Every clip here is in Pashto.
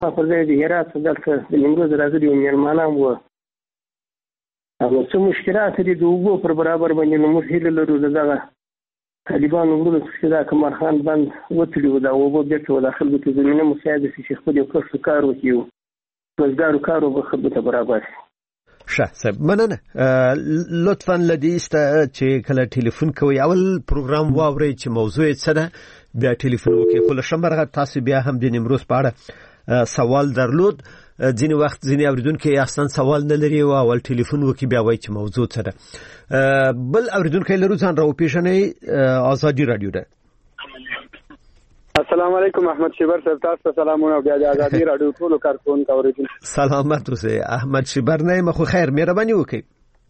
په ځای د هرات دلته د نیمروز راغلي یو مېلمانه هم وو. نو څه مشکلات دي د اوبو پر برابر باندې، نو موږ هیله لرو د دغه طالبانو وروڼو چې دا کمال خان بند وتړي و، دا اوبه بېرته و دا خلکو ته زمینه مساعده شي چې خپل یو کښتو کار وکړي، وزګارو کار به خلکو ته برابر شي. ښه صاحب مننه. لطفا لدې استه چې کله ټلیفون کوي اول پروګرام واورئ چې موضوع یې څه ده، بیا ټلیفون وکړئ. خو له شمبرغه تاسو بیا هم د نیمروز په اړه سوال درلود، ځینې وخت ځینې اوریدونکي اصلا سوال نه لري او اول ټلیفون وکړي بیا وایي چې موضوع څه ده. بل اوریدونکي لرو، ځان راوپېژنئ. آزادي رادیو ده. السلام علیکم احمد شیبر صاحب، تاسو ته سلامونه او بیا د آزادي رادیو ټولو کارکونکو اوریدونکو سلامت اوسئ. احمد شیبر نه یم، خو خیر مهرباني وکړئ.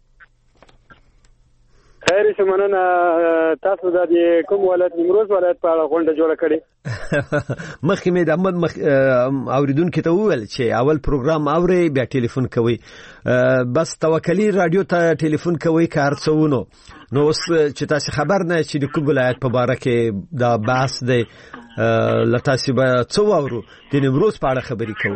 خیر شه مننه. تاسو د کوم ولایت نیمروز ولایت په اړه غونډه جوړه کړې؟ مخکې مې د احمد اوریدونکو ته وویل چې اول پروګرام اورئ بیا ټلیفون کوئ. بس توکلی رادیو ته ټلیفون کوئ که هر څه ونو. نو اوس چې تاسو خبر نه چې د کوم ولایت په باره کې دا بحث دی، لتاسو به څه واورو، د نیمروز په اړه خبرې کوو.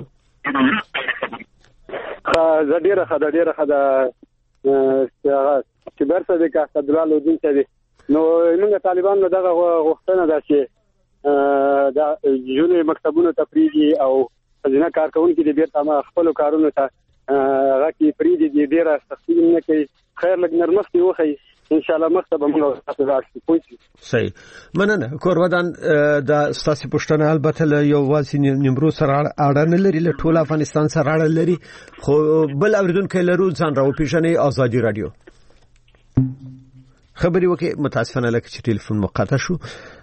زه ډیره ښه چې برسه د اسدالله لودین ته دي. نو موږ طالبانو دغه غوښتنه ده چې د جنونو مکتبونو ته پریږي او ځینې کارکونکي د بیرته خپل کارونو ته هغه کې پریږي، د ډیره سختي نه کوي. خیر لږ نرمښت وخی ان شاء الله مخته به موږ تاسو راځي. پوهیږئ. صحیح مننه. کورودان د ستاسو پښتنه البته له یو واسی نیمروز سره اړه نه لري، له ټول افغانستان سره اړه لري. خو بل اوریدونکو لرو، ځان راوپېژنئ. آزادي رادیو خبري وکي. متاسفانه لکه چې ټلیفون مقطع شو.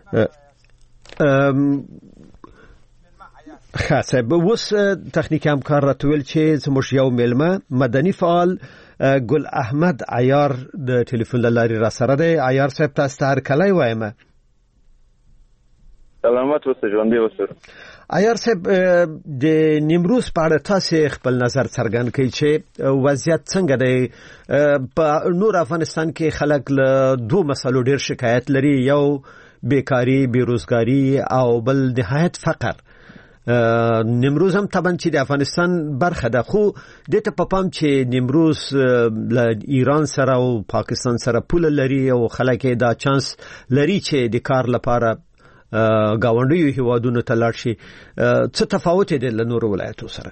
خاصه به وس تخنیکی همکار راتویل چې زموږ یو ملمه مدني فعال ګل احمد عیار د ټلیفون لاري را سره دی. عیار صاحب تاسو ته هر کله وایم سلامات اوسئ، ژوندي اوسئ. عیار صاحب د نیمروز په اړه تاسو خپل نظر څرګند کړئ چې وضعیت څنګه دی. په نور افغانستان کې خلک له دوه مسلو ډیر شکایت لري، یو بیکاری، بیروزګاری او بل نهایت فقر. نیمروز هم طبعا چې د افغانستان برخه ده، خو دته په پام چې نیمروز له ایران سره او پاکستان سره پوله لري او خلک دا چانس لري چې د کار لپاره گاونډیو هیوادونو ته لاړ شي. څه تفاوت دی له نورو ولایتو سره؟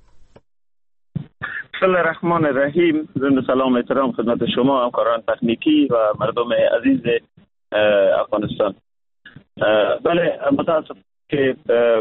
بسم الله الرحمن الرحیم. ضمن سلام احترام خدمت شما همکاران تکنیکی و مردم عزیز افغانستان. بله متاسف که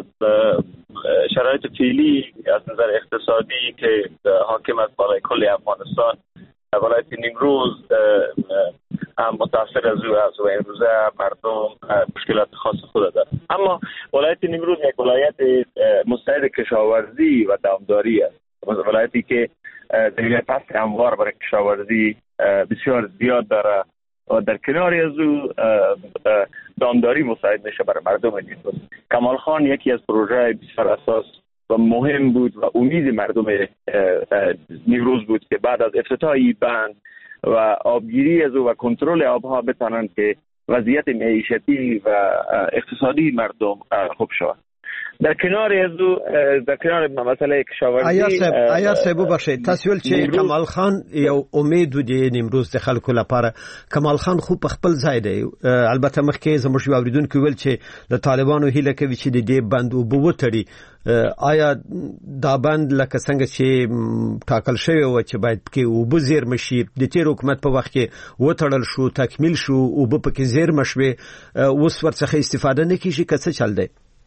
شرایط فعلی از نظر اقتصادی که حاکم است بالای کل افغانستان، ولایت نیمروز هم متاثر از او است و این روزه مردم مشکلات خاص خود دارند. اما ولایت نیمروز یک ولایت مستعد کشاورزی و دامداری است. ولایتی که ظرفیت هموار برای کشاورزی بسیار زیاد داره و در کناری از او دامداری مساعد میشه برای مردم نیمروز. کمال خان یکی از پروژه بسیار اساس و مهم بود و امید مردم نیمروز بود که بعد از افتتاح این بند و آبگیری از او و کنترل آبها بتوانند که وضعیت معیشتی و اقتصادی مردم خوب شود. در کنار مسئله کشاورزی عیار صاحب ببخشید، تاسو ول چې کمال خان یو امید دی نیمروز د خلکو لپاره. کمال خان خو په خپل ځای دی، البته مخکې زموږ یو اوریدونکو ویل چې د طالبانو هیله کوي چې د دې بند وبوتړي. آیا دا بند لکه څنګه چې ټاکل شوی و چې باید کې وبو زیرمه شي، د تیر حکومت په وخت کې وټړل شو، تکمیل شو، وبو پکې زیرمه شوه، اوس ورڅخه استفاده نه کیږي، که څه چل دی؟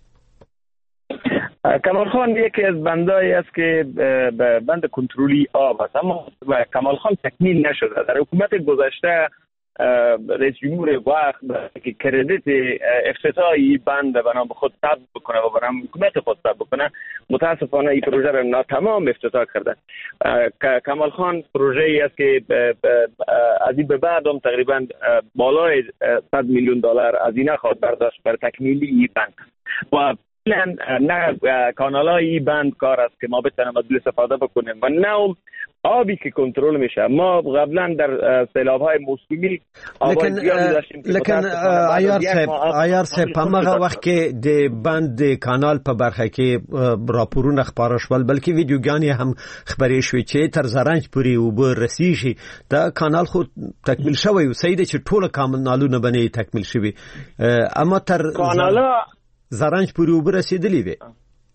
کمال خان یکی از بندایی است که بند کنترلی آب است، اما کمال خان تکمیل نشده. در حکومت گذشته رئیس جمهور وقت که کردیت افتتاحی بند بنا به خود ثبت بکنه و بنا حکومت خود ثبت بکنه، متاسفانه این پروژه را ناتمام افتتاح کرده. کمال خان پروژه ای است که از این به بعد هم تقریبا بالای $100 میلیون هزینه خواهد برداشت بر تکمیلی این بند و نه کانالای بند کار است که ما بتونیم از استفاده بکنیم و نه آبی که کنترل میشه. ما قبلا در سیلاب‌های موسمی آبای زیادی داشتیم. لیکن عیار صاحب په هغه وخت کې د بند کانال په برخه کې راپورونه خپاره شول، بلکې ویډیوګانې هم خبرې شوې چې تر زرنج پورې اوبه رسیږي. دا کانال خو تکمیل شوی و، صحیح ده چې ټول کانالونه باندې تکمیل شوي، اما تر زرنج پورې اوبه رسیدلې وي.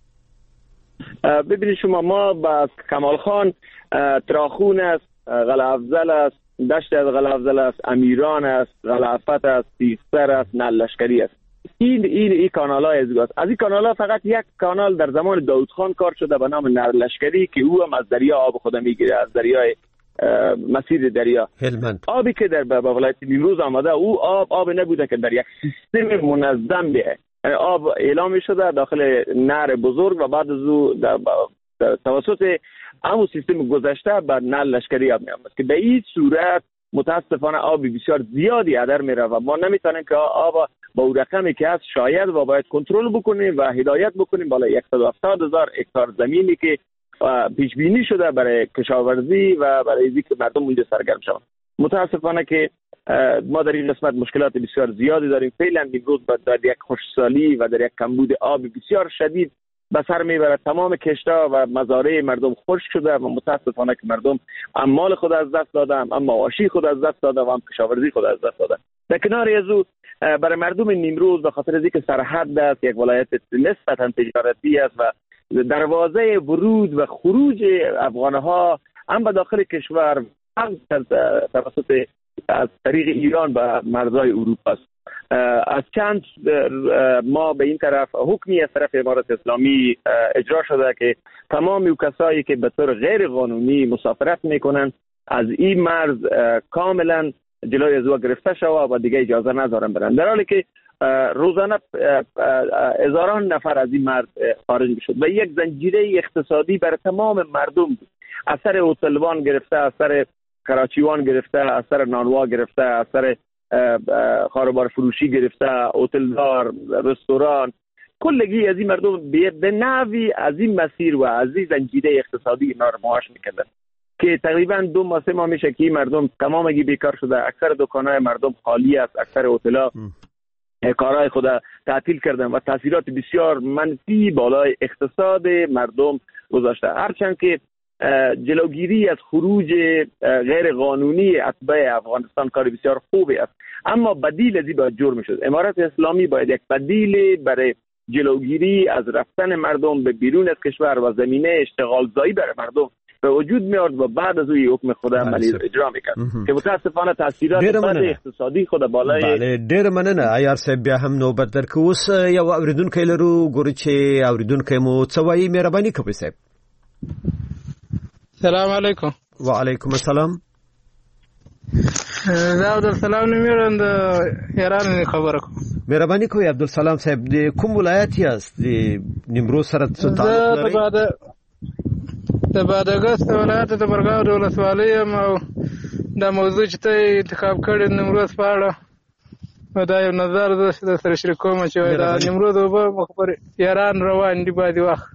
ببینید شما، ما با کمال خان تراخون است، غلافزل است، دشت از غلافزل است، امیران است، غلافت است، تیختر است، نلشکری است. این کانال‌های از این کانال‌ها فقط یک کانال در زمان داود خان کار شده به نام نلشکری که او هم از دریا آب خود میگیره، از دریای مسیر دریا هلمند. آبی که در ولایت نیمروز آمده او آب نبوده که در یک سیستم منظم بیه. آب اعلام شده داخل نهر بزرگ و بعد از او توسط همون سیستم گذشته به نل لشکری آب میامد که به این صورت متاسفانه آب بسیار زیادی هدر میره و ما نمیتونیم که آب با اون رقمی که هست شاید و باید کنترل بکنیم و هدایت بکنیم بالای 170,000 هکتار زمینی که پیش بینی شده برای کشاورزی و برای اینکه مردم اونجا سرگرم شوند. متاسفانه که ما در این قسمت مشکلات بسیار زیادی داریم. فعلا امروز در یک خشکسالی و در یک کمبود آب بسیار شدید به سر میبرد. تمام کشت‌ها و مزارع مردم خشک شده و متاسفانه که مردم هم مال خود از دست دادن، هم مواشی خود از دست دادن و هم کشاورزی خود از دست دادن. در کنار از او برای مردم نیمروز به خاطر از اینکه سرحد است، یک ولایت نسبتاً تجارتی است و دروازه ورود و خروج افغان‌ها هم به داخل کشور هم توسط از طریق ایران به مرزهای اروپا است. از چند ما به این طرف حکمی از طرف امارت اسلامی اجرا شده که تمام او کسایی که به طور غیر قانونی مسافرت میکنن از این مرز کاملا جلوی از او گرفته شود و دیگه اجازه ندارن برن، در حالی که روزانه هزاران نفر از این مرز خارج میشد و یک زنجیره اقتصادی برای تمام مردم بود. از سر هتلوان گرفته، از سر کراچیوان گرفته، از سر نانوا گرفته، از سر خاروبار فروشی گرفته، هتلدار، رستوران، کلگی از این مردم به نحوی از این مسیر و از این زنجیره اقتصادی اینا رو معاش میکردن که تقریبا 2 ماه 3 ماه میشه که مردم تمامگی بیکار شده. اکثر دکانهای مردم خالی است، اکثر هتل‌ها کارهای خود تعطیل کردن و تاثیرات بسیار منفی بالای اقتصاد مردم گذاشته. هرچند که جلوگیری از خروج غیر قانونی اتباع افغانستان کار بسیار خوبی است، اما بدیل از این باید جور میشد. امارت اسلامی باید یک بدیل برای جلوگیری از رفتن مردم به بیرون از کشور و زمینه اشتغال زایی برای مردم به وجود میارد و بعد از اون حکم خود عملی اجرا میکرد که متاسفانه تاثیرات بد اقتصادي خود بالای ډېر مننه. عیار صاحب بیا هم نوبت درکو. اوس یو اوریدونکی لرو، ګورو چې اوریدونکی مو څه وایي. مهرباني کوئ صاحب. السلام علیکم. وعلیکم السلام. زه عبدالسلام نمیرم د ایران خبره کوم. مهرباني کوئ عبدالسلام صاحب، د کوم ولایت یاست؟ د نیمروز سره څه تعلق لري؟ د بادغیس ولایت د برګاو د ولسوالۍ یم او دا موضوع چې ته انتخاب کړې نیمروز په اړه دا یو نظر زه سره شریکوم چې دا نیمروز اوبه مخبر ایران روان دي بعد وخت.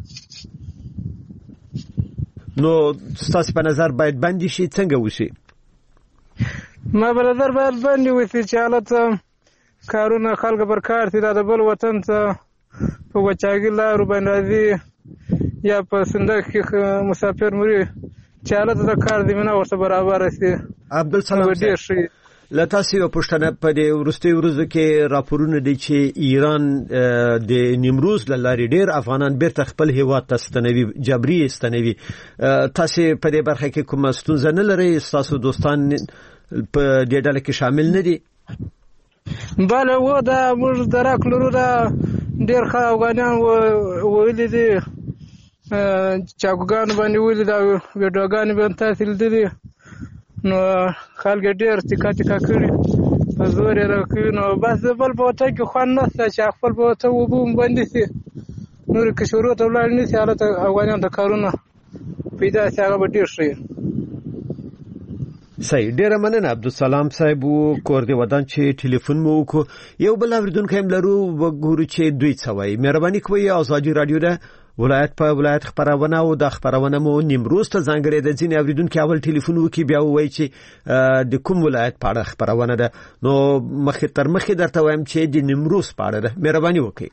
نو ستاسو په نظر باید بندي شي څنګه وشي؟ ما په نظر باید بندي وشي چې حالت کارونه خلک پر کار دي د بل وطن ته په وچاګي لارو باندې راځي یا په صندوق کې مسافر مري چې حالت د کار دی نه ورته برابر شي. عبدالسلام صاحب، لتاسو یو پښتنه په دې ورستي ورځو کې راپورونه دي چې ایران د نیمروز لاري ډېر افغانان بیرته خپل هیواد ته ستنوي، جبري ستنوي. تاسو په دې برخه کې کوم ستونزه نه لرئ؟ تاسو دوستان په دې ډله کې شامل نه دي؟ بله و دا موږ درک لرو، دا ډېر ښه افغانان ویلي دي چاګوګان باندې ویلي دا ویډیوګانې باندې تاسو لیدلي، نو خلک ډېر ټیکا کړي په زور یې راکوي. نو بس د بل په وطن کې خوند نشته چې خپل په وطن اوبه هم بندې شي، نورې کشورو ته ولاړ نه شي، حالت افغانانو ته کارونه پیدا شي هغه به ډېر ښه وي. صحیح ډیر مننه عبدالسلام صاحب کور دی ودان چې ټلیفون مو وکړو یو بل اوریدونکو هم لرو وګورو چې دوی څه وایي مهرباني کوئ ازادي رادیو ده ولایت په ولایت خبرونه او د خبرونه مو نیمروز ته ځانګړي د ځین اوریدونکو اول ټلیفون وکي بیا وایي چې د کوم ولایت په اړه خبرونه ده نو مخې تر مخې درته وایم چې د نیمروز په اړه ده مهرباني وکړئ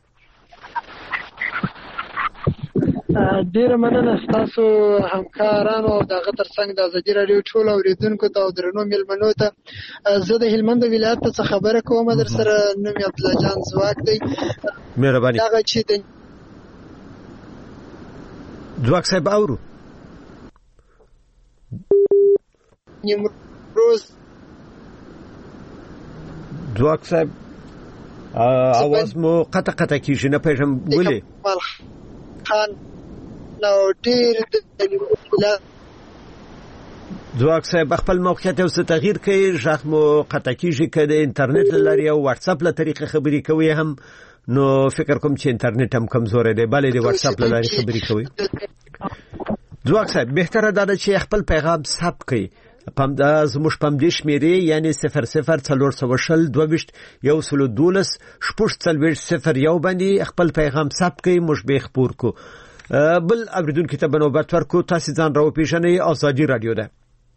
ډیره مننه تاسو همکارانو او دغه ترڅنګ د ازادي رادیو ټول اوریدونکو ته او درنو ملمنو ته زه د هلمند ولایت څخه خبره کوم در سره نوم عبدالله جان زواک دی مهرباني هغه چې د زواک صاحب اورو نیمروز زواک صاحب आवाज مو قطع کیږي نه پېژم ولې خان نو ډیر د زواک صاحب خپل موقعیت او تغییر کوي ژغ مو قطع کیږي کده انټرنیټ لري او واتس اپ له طریقې خبري کوي هم نو فکر کوم چې انټرنیټ هم کمزور دی بلې د واتس اپ له لارې خبري کوي زواک صاحب بهتره ده چې خپل پیغام ثبت کړئ پم د زموږ پم دې شمیرې یعنی 00 420 22 112 0 باندې خپل پیغام ثبت کړئ موږ به خبر کو بل اوریدونکو ته بنوبت ورکو تاسو ځان راو پیژنئ ازادي رادیو ده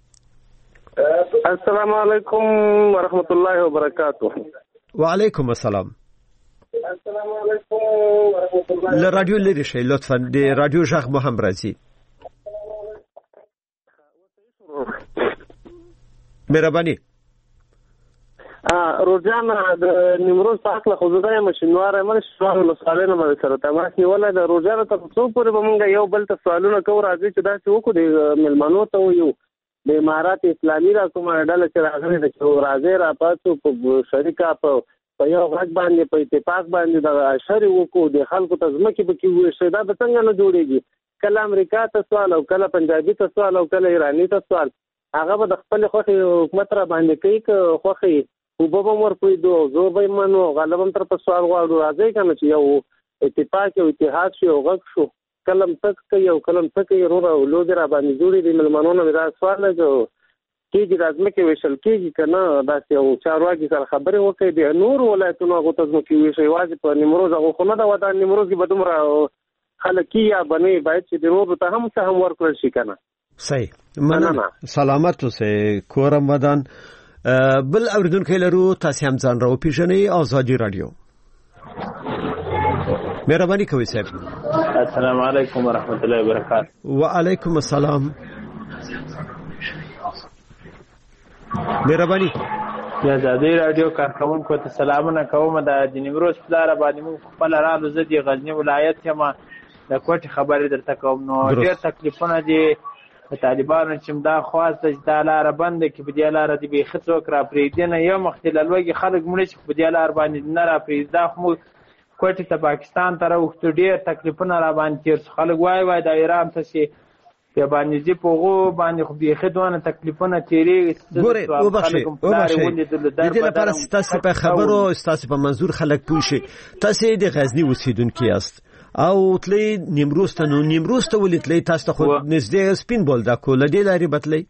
السلام علیکم ورحمت الله وبرکاته وعلیکم السلام السلام علیکم ورحمت الله له رادیو لري شي لطفا د رادیو ژغ مو هم راځي مهرباني روزان د نیمروز پاکله خوځدای مشنواره مې شوال له سوالونو مې سره تماس نیولای د روزان ته څو پورې مونږ یو بل ته سوالونه کوو راځي چې دا څه وکړو د ملمنو ته یو د امارات اسلامي را کومه ډله چې راغلي د راځي را پاتو په شریکه په یو غږ باندې په اتفاق باندې د اشر وکړو د خلکو ته ځمکې به کې وي شي دا به څنګه نه جوړیږي کله امریکا ته سوال او کله پنجابي ته سوال او کله ایرانی ته سوال هغه به د خپل خوخي حکومت را باندې کوي که خوخي وبو مور په دوه زور به منو غالبا تر په سوال غواړو راځي کنه چې یو اتفاق او اتحاد شي او غږ شو کلم تک کوي او کلم تک یې ورو لوګ را باندې جوړي د ملمنونو دا سوال نه کېږي لازم کې وشل کېږي کنه دا یو چارواکي سره خبرې وکړي د نور ولایتونو غوته کې وشي واجب په نیمروز هغه خو نه دا ودا نیمروز کې بدومره خلکی یا بنې باید چې د نور ته هم څه هم ورکړل شي کنه صحیح مننه سلامت اوسئ کورم ودان بل اوریدونکو لرو تاسو هم ځان راو پیژنئ ازادي رادیو مهرباني کوئ صاحب السلام علیکم ورحمت الله وبرکاته وعلیکم السلام مهرباني یا ازادي رادیو کارکونکو ته سلامونه کوم د نیمروز په لار باندې مو خپل رالو زدي غزنی ولایت یم د کوټ خبرې درته کوم نو ډېر تکلیفونه دي طالبانو چې دا خواسته چې دا لار بند کې په دې لار دی به خڅوک را پریدنه یو مختللوږي خلک مړي چې په دې لار باندې نه را پریدا خو کوټ ته پاکستان ته راوخت ډېر تکلیفونه را باندې تیر خلک وای د ایران ته شي په باندې چې پوغو باندې خو به خدونه تکلیفونه تیری ګوره وبخښئ د دې لپاره تاسو په خبرو تاسو په منظور خلک پوښي تاسو د غزنی اوسیدونکو یاست او تلی نیمروز ته ولتلی تاسو ته خو نږدې سپین بولدا کوله دی لري بتلی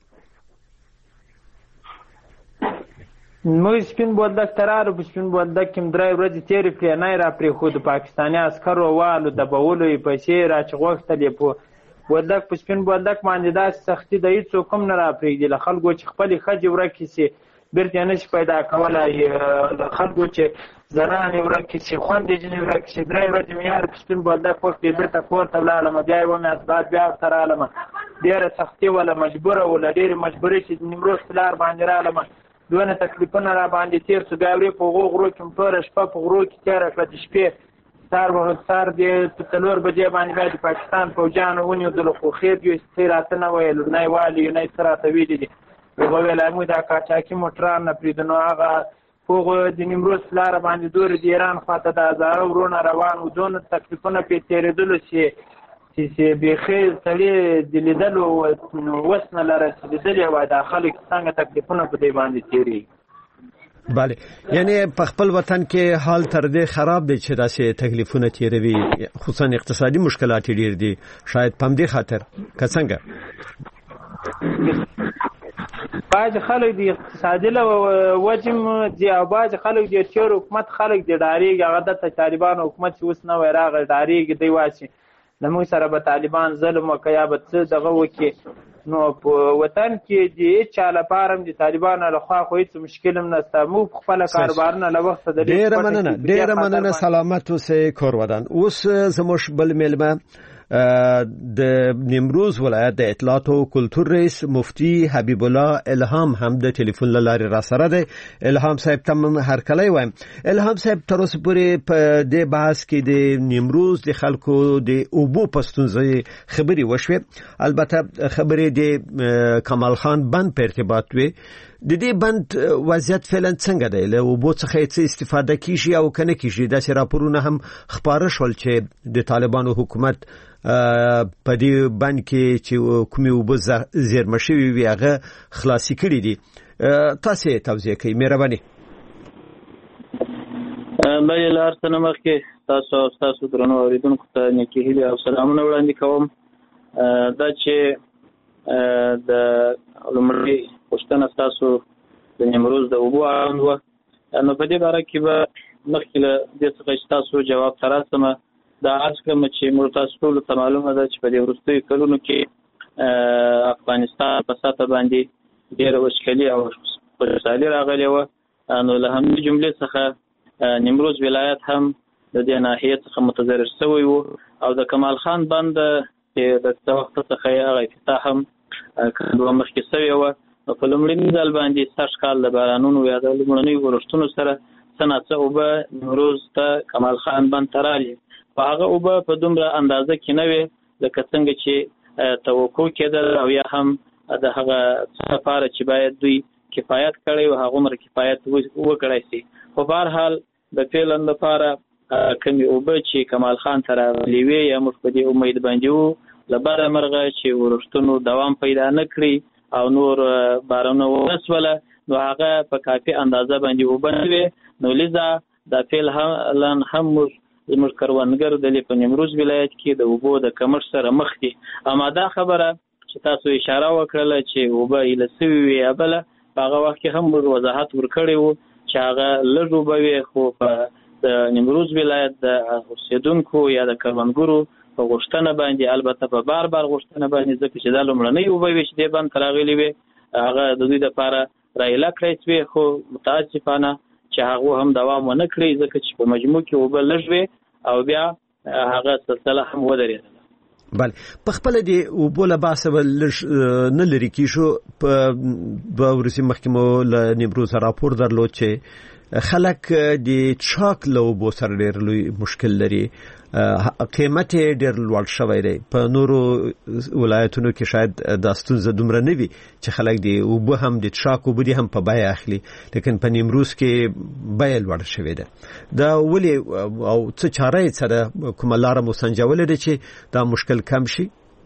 موږ سپین بولدا ترارو په سپین بولدا کې درې ورځې تیرې کړې نه را پرې خو د پاکستاني عسکرو والو د بولو پیسې را چغوختلې په ودک په سپین بولدک باندې دا سختي د هیڅ کوم نه را پرېږدي له خلکو چې خپل خځې ورکې سي بیرته نشي پیدا کولای خلکو چې زنانې ورکې سي خوندې جنې ورکې سي درې ورځې مې یار په سپین بولدک وخت بیرته کور ته ولاړم بیا یې ومې اسباب بیا ورته رالم ډېره سختي ولا مجبوره ولا ډېرې مجبورې چې د نیمروز په لار باندې رالم دونه تکلیفونه را باندې تېر سو بیا ورې په هغو غرو کې ټوله شپه په غرو کې تېره کړه د شپې سار د 3 بجې باندې د پاکستان فوجانو ونیول خو خیر یو استراته نه ویل نه والی نه استراته ویل دي هغه ویل موږ دا کاچاکي موټران نه پریدنو هغه هغه د نیمروز لار باندې دور د ایران خاطه د هزارو ورونه روان و دون تکلیفونه په تیرېدل شي چې به خیر سړي د لیدلو وسنه لاره چې لیدلې و د خلک څنګه تکلیفونه په دې باندې تیری بله یعنی په خپل وطن کې حال تر دې خراب دی چې داسې تکلیفونه تیروي خصوصا اقتصادي مشکلات ډیر دي شاید پم دې خاطر که څنګه بعض خلک د اقتصادي وجم دي او بعض خلک د تیر حکومت خلک د ډاریږي هغه د طالبان حکومت چې اوس نه راغی ډاریږي دی واسي زموږ سره به طالبان ظلم وکړي یا به څه دغه وکړي نو په وطن کې د هېچا لپاره هم د طالبانو لخوا خو هېڅ مشکل هم نشته موږ خپله کاروبارونه له وخته ډېره مننه سلامت اوسئ کورودان. اوس زموږ بل میلمه د نیمروز ولایت د اطلاعات او کلتور رئیس مفتی حبیب الله الهام هم د ټلیفون له لارې را سره دی. الهام صاحب ته هرکلی وایم. الهام صاحب تر اوسه پورې په دې بحث کې د نیمروز د خلکو د اوبو په ستونزې خبرې وشوې، البته خبرې د کمال خان بند په ارتباط وې. د دې بند وضعیت فعلا څنګه دی؟ له اوبو څخه څه استفاده کیږي او کنه کیږي؟ داسې راپورونه هم خپاره شول چې د طالبانو حکومت په دې بند کې چې کومې اوبه زیرمه شوي وي هغه خلاصي کړي دي. تاسو یې توضیح کړئ مهرباني. بله له هر څه نه مخکې تاسو او ستاسو درنو اورېدونکو ته نیکې هیلې او سلامونه وړاندې کوم. دا چې د لومړۍ پوښتنه ستاسو د نیمروز د اوبو اړوند وه، نو په دې باره کې به مخکې له دې څخه چې تاسو جواب ته راسمه دا عرض کړم چې موږ تاسو ټولو ته معلومه ده چې په دې وروستیو کلونو کې افغانستان په سطحه باندې ډېره وچکلي او خوشحالي راغلې وه. نو له همدې جملې څخه نیمروز ولایت هم د دې ناحیې څخه متضرر شوی و او د کمال خان بند چې د څه وخت څخه یې هغه افتتاح هم کډوه مخکې شوې وه. نو په لومړني ځل باندې سږ کال د بارانونو یا د لومړنیو ورښتونو سره څه ناڅه اوبه نیمروز ته کمال خان بند ته رالې. په هغه اوبه په دومره اندازه کې نه وې لکه څنګه چې توقع کېدل او یا هم د هغه څه لپاره چې باید دوی کفایت کړی و هغومره کفایت وکړی شي. خو په هر حال د فعلا لپاره کومې اوبه چې کمال خان ته راغلې وې یا موږ په دې امید باندې وو له بده مرغه چې ورښتونو دوام پیدا نه کړي او نور بارانونه ونه شوله نو هغه په کافي اندازه باندې اوبه نه وې. نو لذا دا فعلا هم زموږ کروندګر د په نیمروز ولایت کې د اوبو د کمښت سره مخ دي. اما دا خبره چې تاسو اشاره وکړله چې اوبه ایله سوي وي یا بله په هغه وخت کې هم موږ وضاحت ورکړی و چې هغه لږ اوبه وي خو په د نیمروز ولایت د اوسېدونکو یا د کروندګرو په غوښتنه باندې البته په بار غوښتنه باندې ځکه چې دا لومړنۍ اوبه وي چې دې بند ته راغلې وې هغه د دوی دپاره رایله کړی شوې خو متاسفانه چې هغه هم دوام ونه کړی ځکه چې په مجموع کې اوبه لږ وې او بیا هغه سلسله هم ودرېدله. بله په خپله د اوبو له بحثه به نه لرې کېږو. په دوه ورځې مخکې مو له نیمروز راپور درلود چې خلک د چاک له اوبو سره ډېر لوی مشکل لري، قیمت یې ډېر لوړ شوی دی. په نورو ولایتونو کې شاید دا ستونزه دومره نه وي چې خلک د اوبه هم د چاک اوبه دي هم په بیه اخلي، لیکن په نیمروز کې بیه لوړه شوې ده. دا ولې او څه چاره یې څه ده؟ کومه لاره مو سنجولې ده چې دا مشکل کم شي؟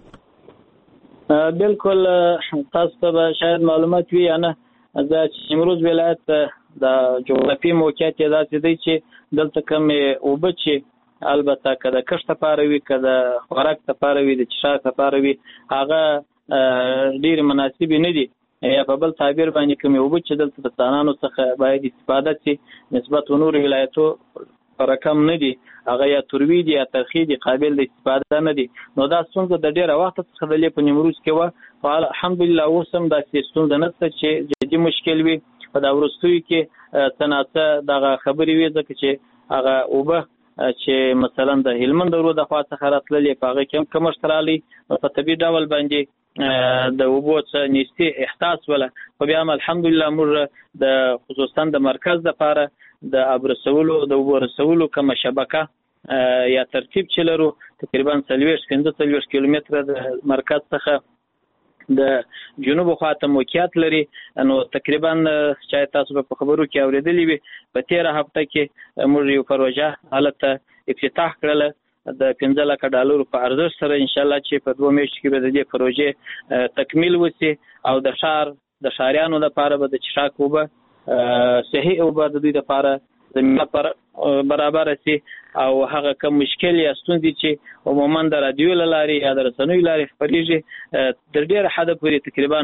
بالکل تاسو ته به شاید معلومات وي یا نه، دا چې نیمروز ولایت د جغرافي موقعیت یې داسې دی چې دلته کمې اوبه چې البته که د کښت لپاره وي که د خوراک لپاره وي د څښاک لپاره وي هغه ډېرې مناسبې نه دي یا په بل تعبیر باندې کومې اوبه چې دلته د ځوانانو څخه باید استفاده شي نسبت نورو ولایتو رقم نه دي، هغه یا تروي دي یا ترخی دي، قابل د استفاده نه دي. نو دا ستونزه د ډېره وخت څخه د په نیمروز کې وه خو الحمدلله اوس هم داسې ستونزه نشته چې جدي مشکل وي. په دا وروستیو کې څه ناڅه دغه خبرې وي ځکه چې هغه اوبه چې مثلا د هلمند درو د خوا څخه راتللې په هغه کې هم کمښت راغلی په طبیعي ډول باندې د اوبو څه نیستي احساس وله. خو بیا هم الحمدلله موږ د خصوصا د مرکز دپاره د آب رسولو د اوبو رسولو کومه شبکه یا ترتیب چې لرو تقریبا 40-45 کیلومتره د مرکز څخه د جنوب خواته موقعیت لري. نو تقریبا چې تاسو په خبرو کې اوریدلې وي په 13 هفته کې موږ یو پروژه حالت افتتاح کړله د $15,00,000 په ارزښت سره ان شاء الله چې په 2 میاشتو کې به د دې پروژې تکمیل وشي او د ښاریانو لپاره به د څښاک اوبه صحي اوبه د دوی لپاره زمینه پر برابر شي او هغه کوم مشکل یا ستونزې چې عموما د رادیو لارې یا د رسنیو لارې خپرېږي د ډېر حد پورې تقریبا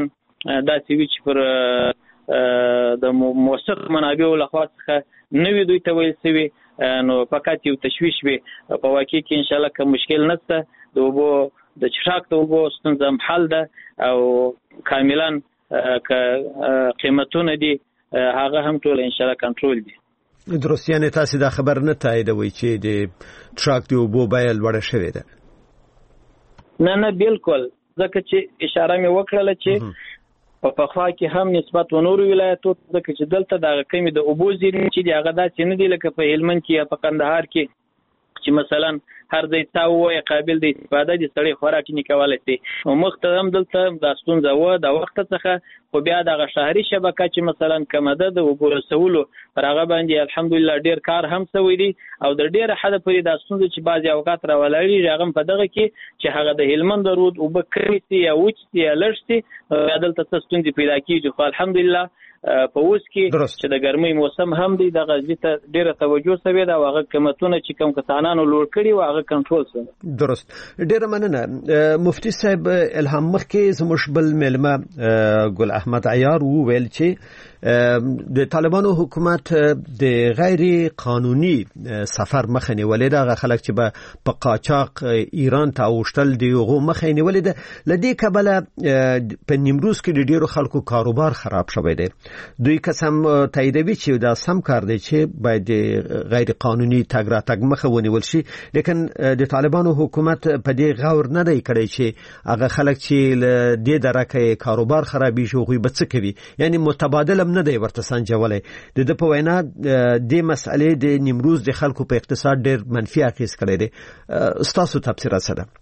داسې وي چې پر د موثق منابعو لخوا څخه نه وي دوی ته ویل شوي، نو فقط یو تشویش وي. په واقع کې انشاءالله که مشکل نشته، د اوبو د څښاک د اوبو ستونزه هم حل ده او کاملا که قیمتونه دي هغه هم ټول انشاءالله کنټرول دي. درست، یعنی تاسو دا خبر نه تاییدوي چې د څښاک د اوبو بیه لوړه شوې ده؟ نه بالکل، ځکه چې اشاره مې وکړله چې په پخوا کې هم نسبت و نورو ولایتو ځکه چې دلته د کمی د اوبو زیرمې چې دي هغه داسې نه دي لکه په هلمند کې یا په کندهار کې چې مثلا هر ځای تا ووایه قابل د استفاده دي، سړی خوراک نه کولی شي. نو مخته هم دلته دا ستونزه وه د وخته څخه، خو بیا دغه شهري شبکه چې مثلا کمه ده د اوبو رسولو پر هغه باندې الحمدلله ډېر کار هم شوی دی او د ډېره حده پورې دا ستونزه چې بعضې اوقات راولاړېږي هغه هم په دغه کې چې هغه د هلمند د رود اوبه کمې سي یا وچ سي یا لږ سي، بیا دلته څه ستونزې پیدا کېږي. خو الحمدلله په اوس کې چې د ګرمۍ موسم هم دی دغه ځای ته ډېره توجه شوې ده او هغه قیمتونه چې کوم کسانانو لوړ کړي وو هغه کنټرول شوي. درست، ډېره مننه. مفتي صاحب الهام مخکې زموږ بل میلمه ګل احمد عیار وویل چې د طالبانو حکومت د غیر قانوني سفر مخه نیولې ده، هغه خلک چې په قاچاق ایران ته اوښتل دي هغو مخه نیولې ده. له دې کبله په نیمروز کې د ډېرو خلکو کاروبار خراب شوی دی. دوی قسم تاییدوي چې دا سم کار دی چې باید غیر قانوني تګ راتګ مخه ونیول شي، لیکن د طالبانو حکومت په دې غور نه دی کړی چې هغه خلک چې له دې درکه کاروبار خرابېږي هغوی به څه کوي، یعنی متبادل نه دی ورته سنجولی. د په وینا د مسئلې د نیمروز د خلکو په اقتصاد ډېر منفي اغېز کړی دی. ستاسو تفسیر څه ده؟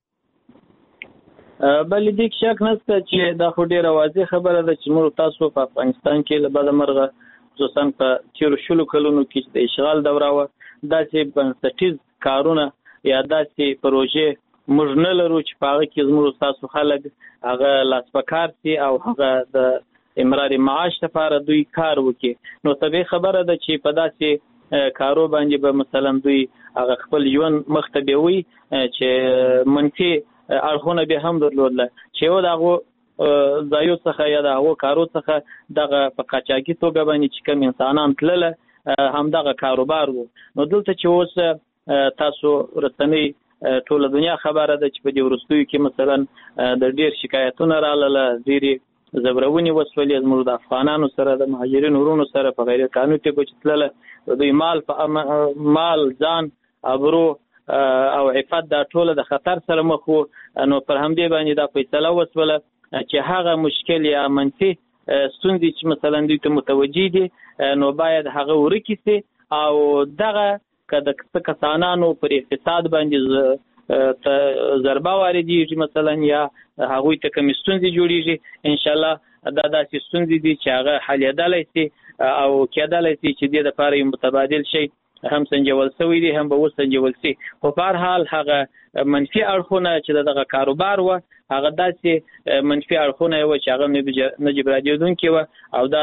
بلې دې کې شک نشته چې دا خو ډېره واضح خبره ده چې موږ تاسو په افغانستان کې له بده مرغه خصوصا په تېرو 20 کلونو کې د اشغال دوره وه داسې بنسټیز کارونه یا داسې پروژې موږ نه لرو چې په هغه کې زموږ تاسو خلک هغه لاس په کار سي او هغه د امرار معاش لپاره دوی کار وکړي. نو طبیعي خبره ده چې په داسې کارو باندې به مثلا دوی هغه خپل ژوند مخ ته بیوي چې منفي اړخونه به هم درلودله چې یو د هغو ځایو څخه یا د هغو کارو څخه دغه په قاچاقي توګه باندې چې کوم انسانان تلله همدغه کاروبار وو. نو دلته چې اوس تاسو رسنۍ ټوله دنیا خبره ده چې په دې وروستیو کې مثلا د ډېر شکایتونه راغله، ډېرې زبرونې وسولې زموږ د افغانانو سره د مهاجرینو ورونو سره په غیر قانوني توګه چې تلله، دوی مال ځان ابرو او عفت دا ټوله د خطر سره مخ وو. نو پر همدې باندې دا فیصله وسوله چې هغه مشکل یا منفي ستونزې چې مثلا دوی ته متوجه دي نو باید هغه ورکې سي او دغه که د کسانانو پر اقتصاد باندې ضربه واردېږي مثلا یا هغوی ته کومې ستونزې جوړېږي انشاءالله دا داسې ستونزې دي چې هغه حلېدلی سي او کېدلی سي چې دې دپاره یو متبادل شي هم سنجول شوی دي هم به اوس سنجول شي. خو په هر حال هغه منفي اړخونه چې دغه کاروبار وه هغه داسې منفي اړخونه وه چې هغه نه جبرانېدونکي وه او دا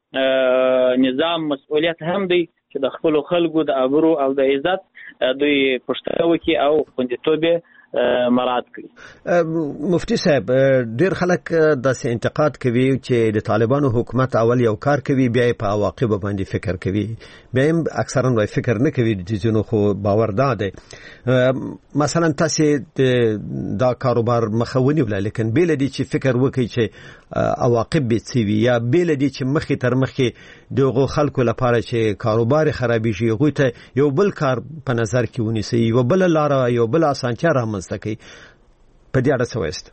د نظام مسؤلیت هم دی چې د خپلو خلکو د ابرو او د عزت دوی پوښتنه وکړي او خوندیتوب یې مراعات کړي. مفتي صاحب ډېر خلک داسې انتقاد کوي چې د طالبانو حکومت اول یو کار کوي بیا یې په عواقبو باندې فکر کوي، بیا یې اکثرا وایي فکر نه کوي د ځینو، خو باور دا دی مثلا تاسې دا کاروبار مخه ونیوله لیکن بې له دې چې فکر وکړي چې عواقب به څه وي، یا بې له دې چې مخکې تر مخکې د هغو خلکو لپاره چې کاروبار یې خرابېږي هغوی ته یو بل کار په نظر کې ونیسي، یوه بله لاره یو بله اسانتیا رامنځته کوي. په دې اړه څه وایست؟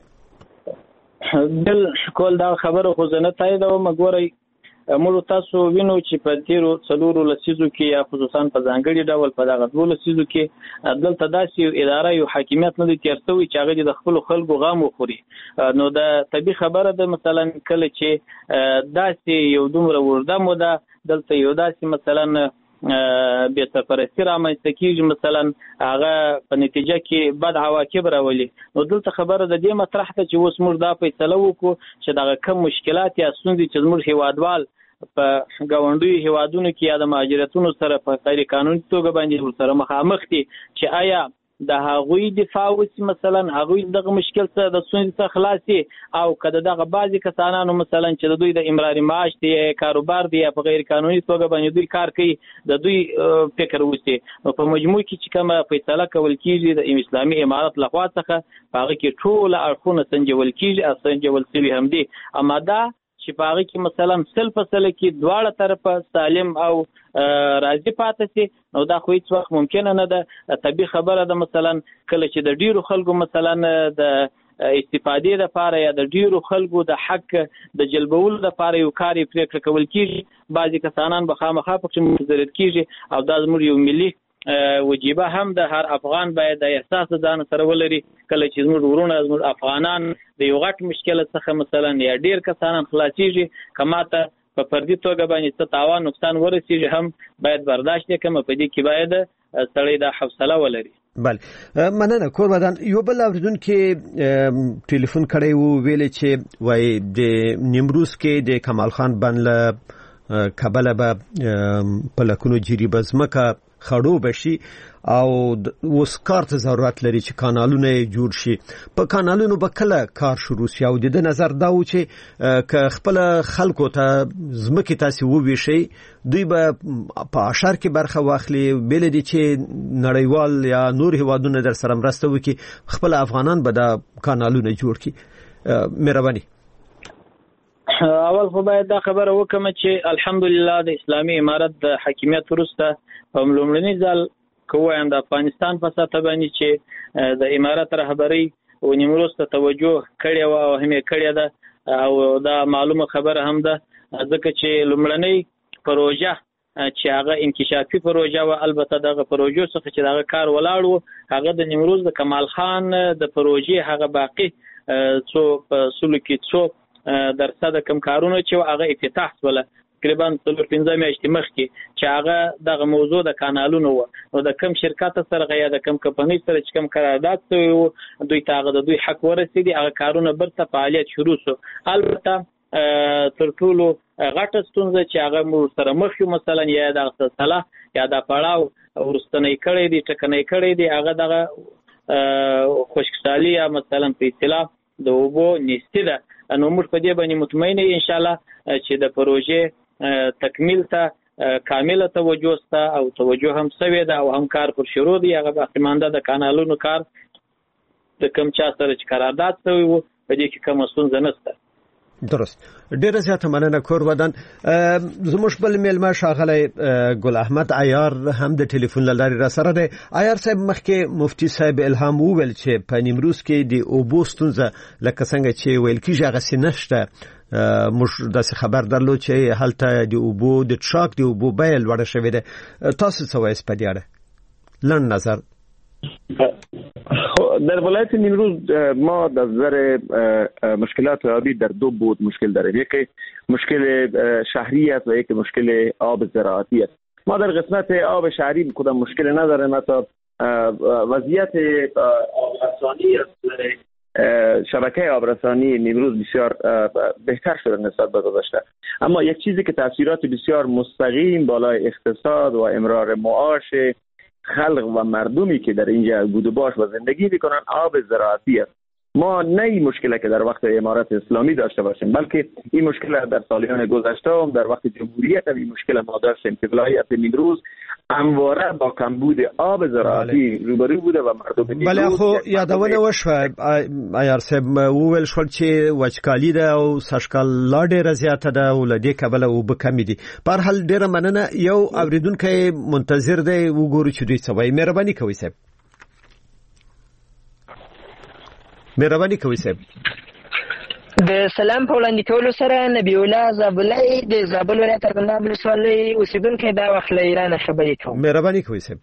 بالکل دا خبره خو زه نه تاییدوم. ګورئ موږ تاسو وینو چې په تېرو 4 لسیزو کې یا خصوصا په ځانګړي ډول په دغه 2 لسیزو کې دلته داسې یو اداره یو حاکمیت نه دی تېر شوی چې هغه د خپلو خلکو غم وخوري. نو د طبیعي خبره ده مثلا کله چې داسې یو دومره اوږده موده دلته یو داسې مثلا بې سرپرستي رامنځته کېږي مثلا هغه په نتیجه کې بد عواقب راولي. نو دلته خبره د دې مطرح ده چې اوس موږ دا فیصله وکړو چې دغه کم مشکلات یا ستونزې چې زموږ هیوادوال په ګاونډیو هیوادونو کې یا د مهاجرتونو سره په غیر قانوني توګه باندې ورسره مخامخ دي چې آیا د هغوی دفاع وسی مثلا هغوی دغه مشکل څخه د ستونزې څخه خلاصي او کله دغه بعضی کسانانو مثلا چې د دوی د امراري معاش دی کاروبار دی په غیر قانوني توګه باندې دوی کار کوي د دوی فکر وسی په مجموع کې چې کومه فیصله کول کیږي د اسلامي امارت لخوا څخه هغه کې ټول اړخونه سنجول کیږي سنجول شوي هم دي اما دا چې په هغه کې مثلا سل په سل کې دواړه طرفه سالم او راضي پاتې شي نو دا خو هیڅ وخت ممکنه نه ده طبیعي خبره ده مثلا کله چې د ډیرو خلکو مثلا د استفادې لپاره یا د ډیرو خلکو د حق د جلبولو لپاره یو کار پرېکړه کول کیږي بعضي کسانان به خامخا پکې متضرر کیږي او دا زموږ یو ملي وجیبه هم د هر افغان باید د احساس ځان سره ولري کله چې زموږ ورونه زموږ افغانان د یو غټ مشکل څخه مثلا یا ډیر کسانان خلاصيږي کماته په فردي توګه باندې څه تاوان نقصان ورسیږي هم باید برداشت وکړي په دې کې باید سړی د حوصله ولري. بله مننه کوربدان یو بل اوریدونکو ټلیفون کړی وو ویل چې وای د نیمروز کې د کمال خان بن کابل به په لکونو جری بزمکه خړو بشي او اوس کار ته ضرورت لري چې کانالونه جوړ شي په کانالونو به کله کار شروع شي او د نظر دا و چې که خپل خلکو ته زمکه تاسو وویشي دوی به په اشار کې برخه واخلي بل دي چې نړیوال یا نور هوادونه در سره مرسته وکړي خپل افغانان به د کانالونه جوړ کړي مهرباني اول خو باید دا خبره وکم چې الحمدلله د اسلامي امارت د حاکمیت وروسته په لومړني ځل کوم د افغانستان په سطح باندې چې د امارت رهبری او نیمروز ته توجه کړی و او هم کړی ده او دا معلومه خبره هم ده ځکه چې لومړنی پروژه چې هغه انکشافي پروژه و البته دغه پروژه څخه چې دغه کار ولاړ و هغه د نیمروز د کمال خان د پروژې هغه باقی څو سلوکي څو درصد کم کارونه چې هغه افتتاح ولا تقریبا 15 میاشتې مخکې چې هغه دغه موضوع د کانالونو او د کم شرکت سره یا د کم کمپنۍ سره چې کم قرارداد شوی وو دوی ته د دوی حق ورسېدي هغه کارونه برته فعالیت شروع شو البته تر ټولو غټه ستونزه چې هغه مو سره مخ یو مثلا یا د صلاح یا د پړاو ورستنې کړې دي ټکنې کړې دي هغه دغه خوشکسالي یا مثلا په اصطلاح د وبو نشته ده نو موږ په دې باندې مطمئن یو ان شاء الله چې د پروژې تکمیل ته کامله توجه ستا او توجه هم سوي ده او هم کار پر شروع دی هغه باقیمانده د کانالونو کار د کم چا سره چې قرارداد شوی وو په دې کې کوم ستونزه نشته. درست ډیره زیاته مننه کوربدان زموږ بل میلمه شاغلی ګل احمد عیار هم د ټلیفون لارې را سره دی. عیار صاحب مخکې مفتی صاحب الهام وویل چې په نیمروز کې د اوبو ستونزه لکه څنګه چې ویل کېږي هغه سي نشته موږ داسې خبر درلود چې هلته د اوبو د ټراک د اوبو بیه لوړه شوې ده تاسو څه وایئ په دې اړه لنډ نظر در ولایت نیمروز ما در نظر مشکلات آبی در دو بود مشکل داریم یکی مشکل شهری است و یکی مشکل آب زراعتی است ما در قسمت آب شهری کدام مشکل نداریم حتی وضعیت آبرسانی شبکه آبرسانی نیمروز بسیار بهتر شده نسبت به گذشته اما یک چیزی که تاثیرات بسیار مستقیم بالای اقتصاد و امرار معاش خلق و مردمی که در اینجا بود و باش و زندگی میکنن آب زراعتی است ما نه این مشکلی که در وقت امارت اسلامی داشته باشیم بلکه این مشکل در سالیان گذشته هم در وقت جمهوریت هم این مشکل ما داشتیم که ولایت نیمروز همواره با کمبود آب زراعتی روبرو بوده و مردم بله خو یادونه وشوه عیار صاحب وویل شول چې وچکالي ده او سږکال لا ډېره زیاته ده او له دې کبله اوبه کمې دي په هر حال ډېره مننه یو اورېدونکی منتظر دی وګورو چې دوی څه وایي مهرباني کوئ صاحب مهرباني کوئ صاحب د سلام په وړاندې کولو سره نبی الله زابلای د زابل ولایت ارغنداب ولسوالۍ اوسیدونکی دا وخت له ایران خبرې کوم مهرباني کوئ صاحب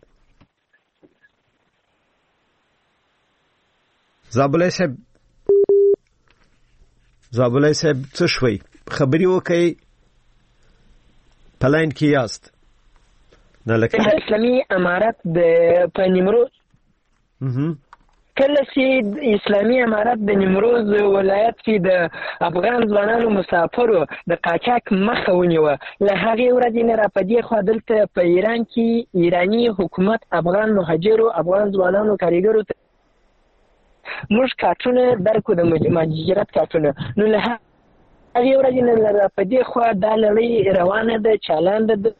زابلای صاحب څه شوي خبري وکړئ په لاین کې یاست نه لکه اسلامي امارت د په نیمروز کله چې اسلامي امارت د نیمروز ولایت کې د افغان ځوانانو مسافرو د قاچاق مخه ونیوه، له هغې ورځې نه را په دې خوا دلته په ایران کې ایراني حکومت افغان مهاجرو افغان ځوانانو کارګرو ته موږ کارټونه درکو د مهاجرت کارټونه، نو له هغې ورځې نه را په دې خوا دا لړۍ روانه ده، چالانده ده.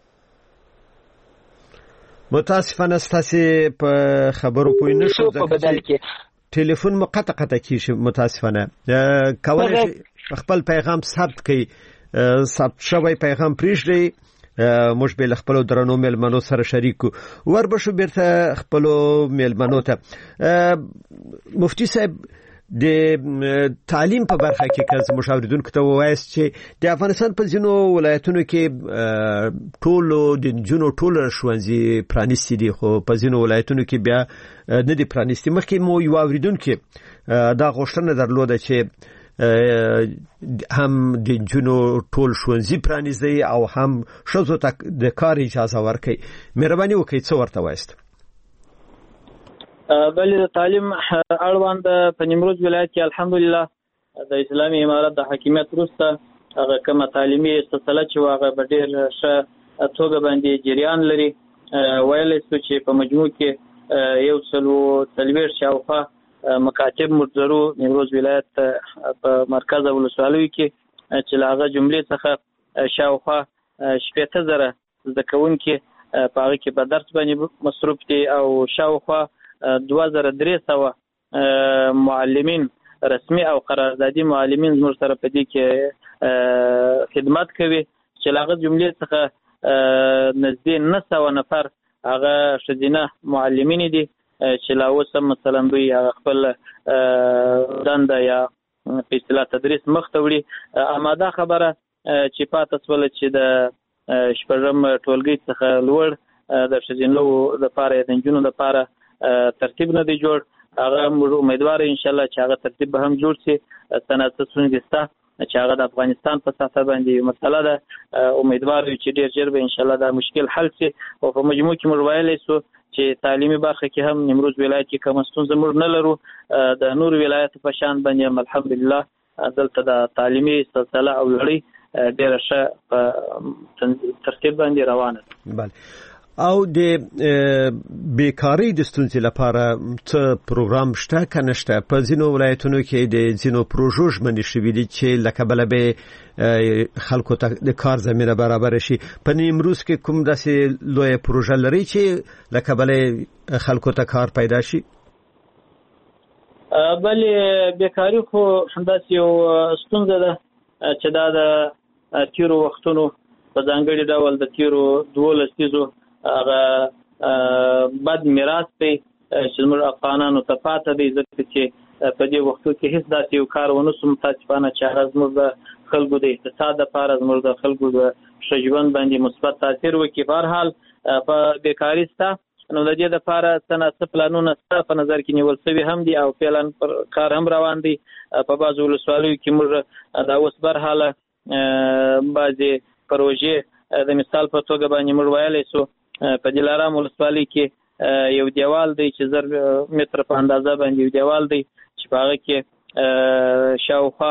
متاسفانه ستاسې په خبرو پوه نه شو په بدل کې ټلیفون مو قطع کیږي. متاسفانه کولی شي خپل پیغام ثبت کړئ، ثبت شوی پیغام پرېږدئ، موږ به له خپلو درنو میلمنو سره شریک کړو. وربشو بیرته خپلو میلمنو ته. مفتي صاحب د تعلیم په برخه کې که زموږ اوریدونکو ته ووایاست چې د افغانستان په ځینو ولایتونو کې ټولو د نجونو ټوله ښوونځي پرانیستي دي، خو په ځینو ولایتونو کې بیا نه دي پرانیستي. مخکې مو یو اوریدونکي دا غوښتنه درلوده چې هم د نجونو ټول ښوونځي پرانیزي او هم ښځو ته د کار اجازه ورکړي. مهرباني وکړئ څه ورته وایاست؟ بلې د تعلیم اړوند په نیمروز ولایت کې الحمدلله د اسلامي امارت د حاکمیت وروسته هغه کومه تعلیمي سلسله چې هغه په ډېر ښه توګه باندې جریان لري. ویلی شو چې په مجموع کې 140 شاوخوا مکاتب مرجرو نیمروز ولایت په مرکز او ولسوالیو کې چې له هغه جملې څخه شاوخوا 80,000 زده کوونکي په هغه کې په درس باندې مصروف دي او شاوخوا 2300 معلمین رسمي او قراردادي معلمین زموږ سره په دې کې خدمت کوي چې له هغه جملې څخه نږدې 900 نفر هغه ښځینه معلمین دي چې لا اوس هم مثلا دوی خپل دنده یا په اصطلاح تدریس مخ ته وړي. اما دا خبره چې پاته شوله چې د شپږم ټولګي څخه لوړ د ښځینو لپاره د نجونو لپاره ترتیب نه دی جوړ، هغه موږ امیدوار ان شاء الله چې هغه ترتیب به هم جوړ شي. صنعت سونګستا چې هغه د افغانستان په ساحه باندې مسله ده، امیدوار یو چې ډیر ژر به ان شاء الله دا مشکل حل شي. او په مجموع کې موږ ویلی شو چې تعلیمي برخه کې هم نیمروز ولایت کې کوم ستونزه موږ نه لرو. د نور ولایت په شان باندې هم الحمدلله دلته د تعلیمي سلسله او لړۍ ډیره ښه په ترتیب باندې روانه ده. بله. او د بیکاری د ستونزې لپاره څه پروګرام شته که نشته؟ په ځینو ولایتونو کې د ځینو پروژو ژمنې شوي دي چې له کبله به خلکو ته د کار زمینه برابر شي. په نیمروز کې کوم داسې لویه پروژه لري چې له کبله خلکو ته کار پیدا شي؟ بلې بیکاری خو همداسې یو ستونزه ده چې دا د تیرو وختونو په ځانګړي ډول د تیرو 12 لسیزو هغه بد میراث دی چې موږ افغانانو ته پاته دی، ځکه چې په دې وختو کې هیڅ داسې یو کار ونه شو متاسفانه چې هغه زموږ د خلکو د اقتصاد لپاره زموږ د خلکو د ښه ژوند باندې مثبت تاثیر وکړي. په هر حال په بیکاري شته، نو د دې لپاره څه نه څه پلانونه شته په نظر کې نیول شوي هم دي او فعلا پر کار هم روان دي. په بعضو ولسوالیو کې موږ دا اوس به هر حاله بعضې پروژې د مثال په توګه باندې موږ ویلی شو په دلارام ولسوالۍ کې یو دیوال دی چې 1000 متره په اندازه باندې یو دیوال دی چې په هغه کې شاوخوا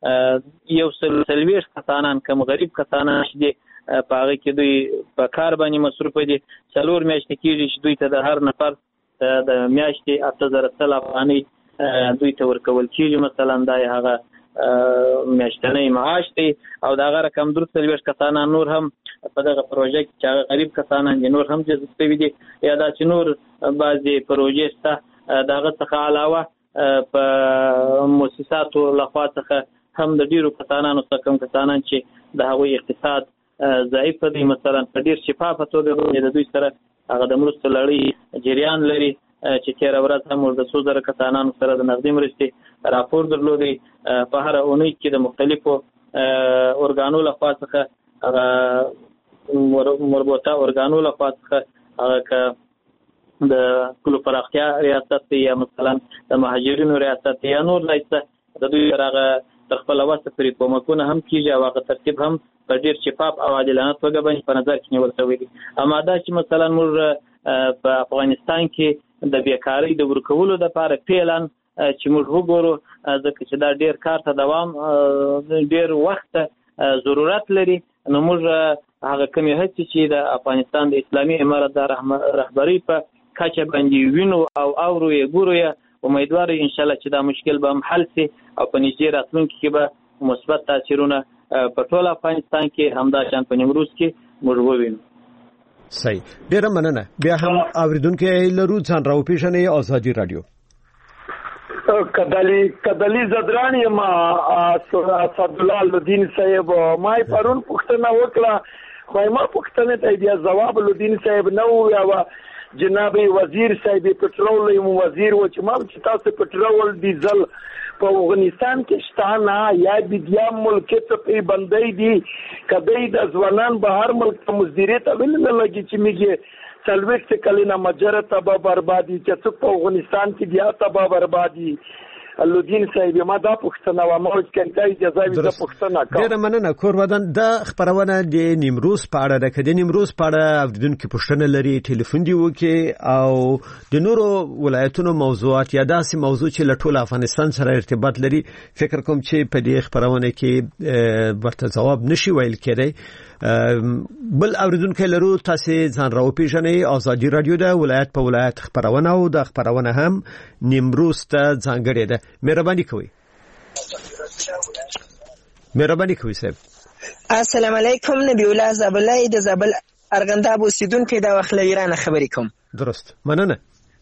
140 کسانان کم غریب کسانان چې دي په هغه کې دوی په کار باندې مصروف دي. 4 میاشتې کېږي چې دوی ته د هر نفر د میاشتې 8000 افغانۍ دوی ته ورکول کېږي. مثلا دا هغه میاشتنی معاش دی او دا هغه رقم 340 کسانان نور هم په دغه پروژه کې چې هغه غریب کسانان دي نور هم جذب شوي دي. یا دا چې نور بعضې پروژې شته د هغه څخه علاوه په مؤسساتو لخوا څخه هم د ډیرو کسانانو څخه کوم کسانان چې د هغوی اقتصاد ضعیف دی مثلا په ډیر شفافه توګه باندې د دوی سره هغه د مرستو لړۍ جریان لري چې تېره ورځ هم موږ د 2,000 کسانانو سره د نغدي مرستې راپور درلودی. په هره اونۍ کې د مختلفو ارګانو لخوا څخه هغه مربوطه ارګانو لخوا څخه هغه که د کلو پراختیا ریاست دی یا مثلا د مهاجرینو ریاست یا نور لایسته د دوی سره هغه تر خپله وسه پورې کومکونه هم کېږي او هغه ترتیب هم په ډېر شفاف او عادلانه توګه باندې په نظر کې نیول شوی دی. اما دا چې مثلا موږ په افغانستان کې د بیکارۍ د ورکولو لپاره فعلا چې موږ وګورو ځکه چې دا ډیر کار ته دوام ډیر وخت ضرورت لري نو موږ هغه کومې هڅې چې د افغانستان د اسلامي امارت د رهبرۍ په کچه باندې وینو او اورو یې ګورو یې امیدوار ان شاء الله چې دا مشکل به هم حل شي او په نږدې راتلونکي کې به مثبت تاثیرونه په ټول افغانستان کې همدا شان په نیمروز کې موږ ووینو. صحیح ډیره مننه. بیا هم اوریدونکو لرو ځان راوپیژنئ ازادي رادیو. کدلی زدران یم اسد الله لودین صاحب ما پرون پښتنه وکړه خو ما پښتنه ته بیا جواب لودین صاحب نو یا جناب وزیر صاحب پټرول وزیر و چې ما چې تاسو پټرول ډیزل په افغانستان کې شتانه یا بیا ملک ته په بندۍ دي کدی د ځوانان بهر ملک ته مزدوري ته ویل نه لګي چې میږي سلويست کلینا مجره تبا بربادي چې څوک په افغانستان کې بیا تبا بربادي لودین صاحب ما دا پښتنه و ما چې کنده اجازه وي د پښتنه کا ډیر مننه. کور ودان د خبرونه د نیمروز په اړه د کډې نیمروز په اړه اوریدونکو پښتنه لري ټلیفون دی وکي او د نورو ولایتونو موضوعات یا داسې موضوع چې له ټول افغانستان سره ارتباط لري فکر کوم چې په دې خبرونه کې ورته جواب نشي ویل کېدی. بل اوریدونکو لرو تاسو ځان راوپیژنئ. ازادي رادیو د ولایت په ولایت خبرونه او د خبرونه هم نیمروز ته ځانګړې ده. مهرباني کوئ صاحب. السلام علیکم. نبی الله زابلای د زابل ارغنداب اوسیدونکو د وخت له ایران خبرې کوم. درست مننه.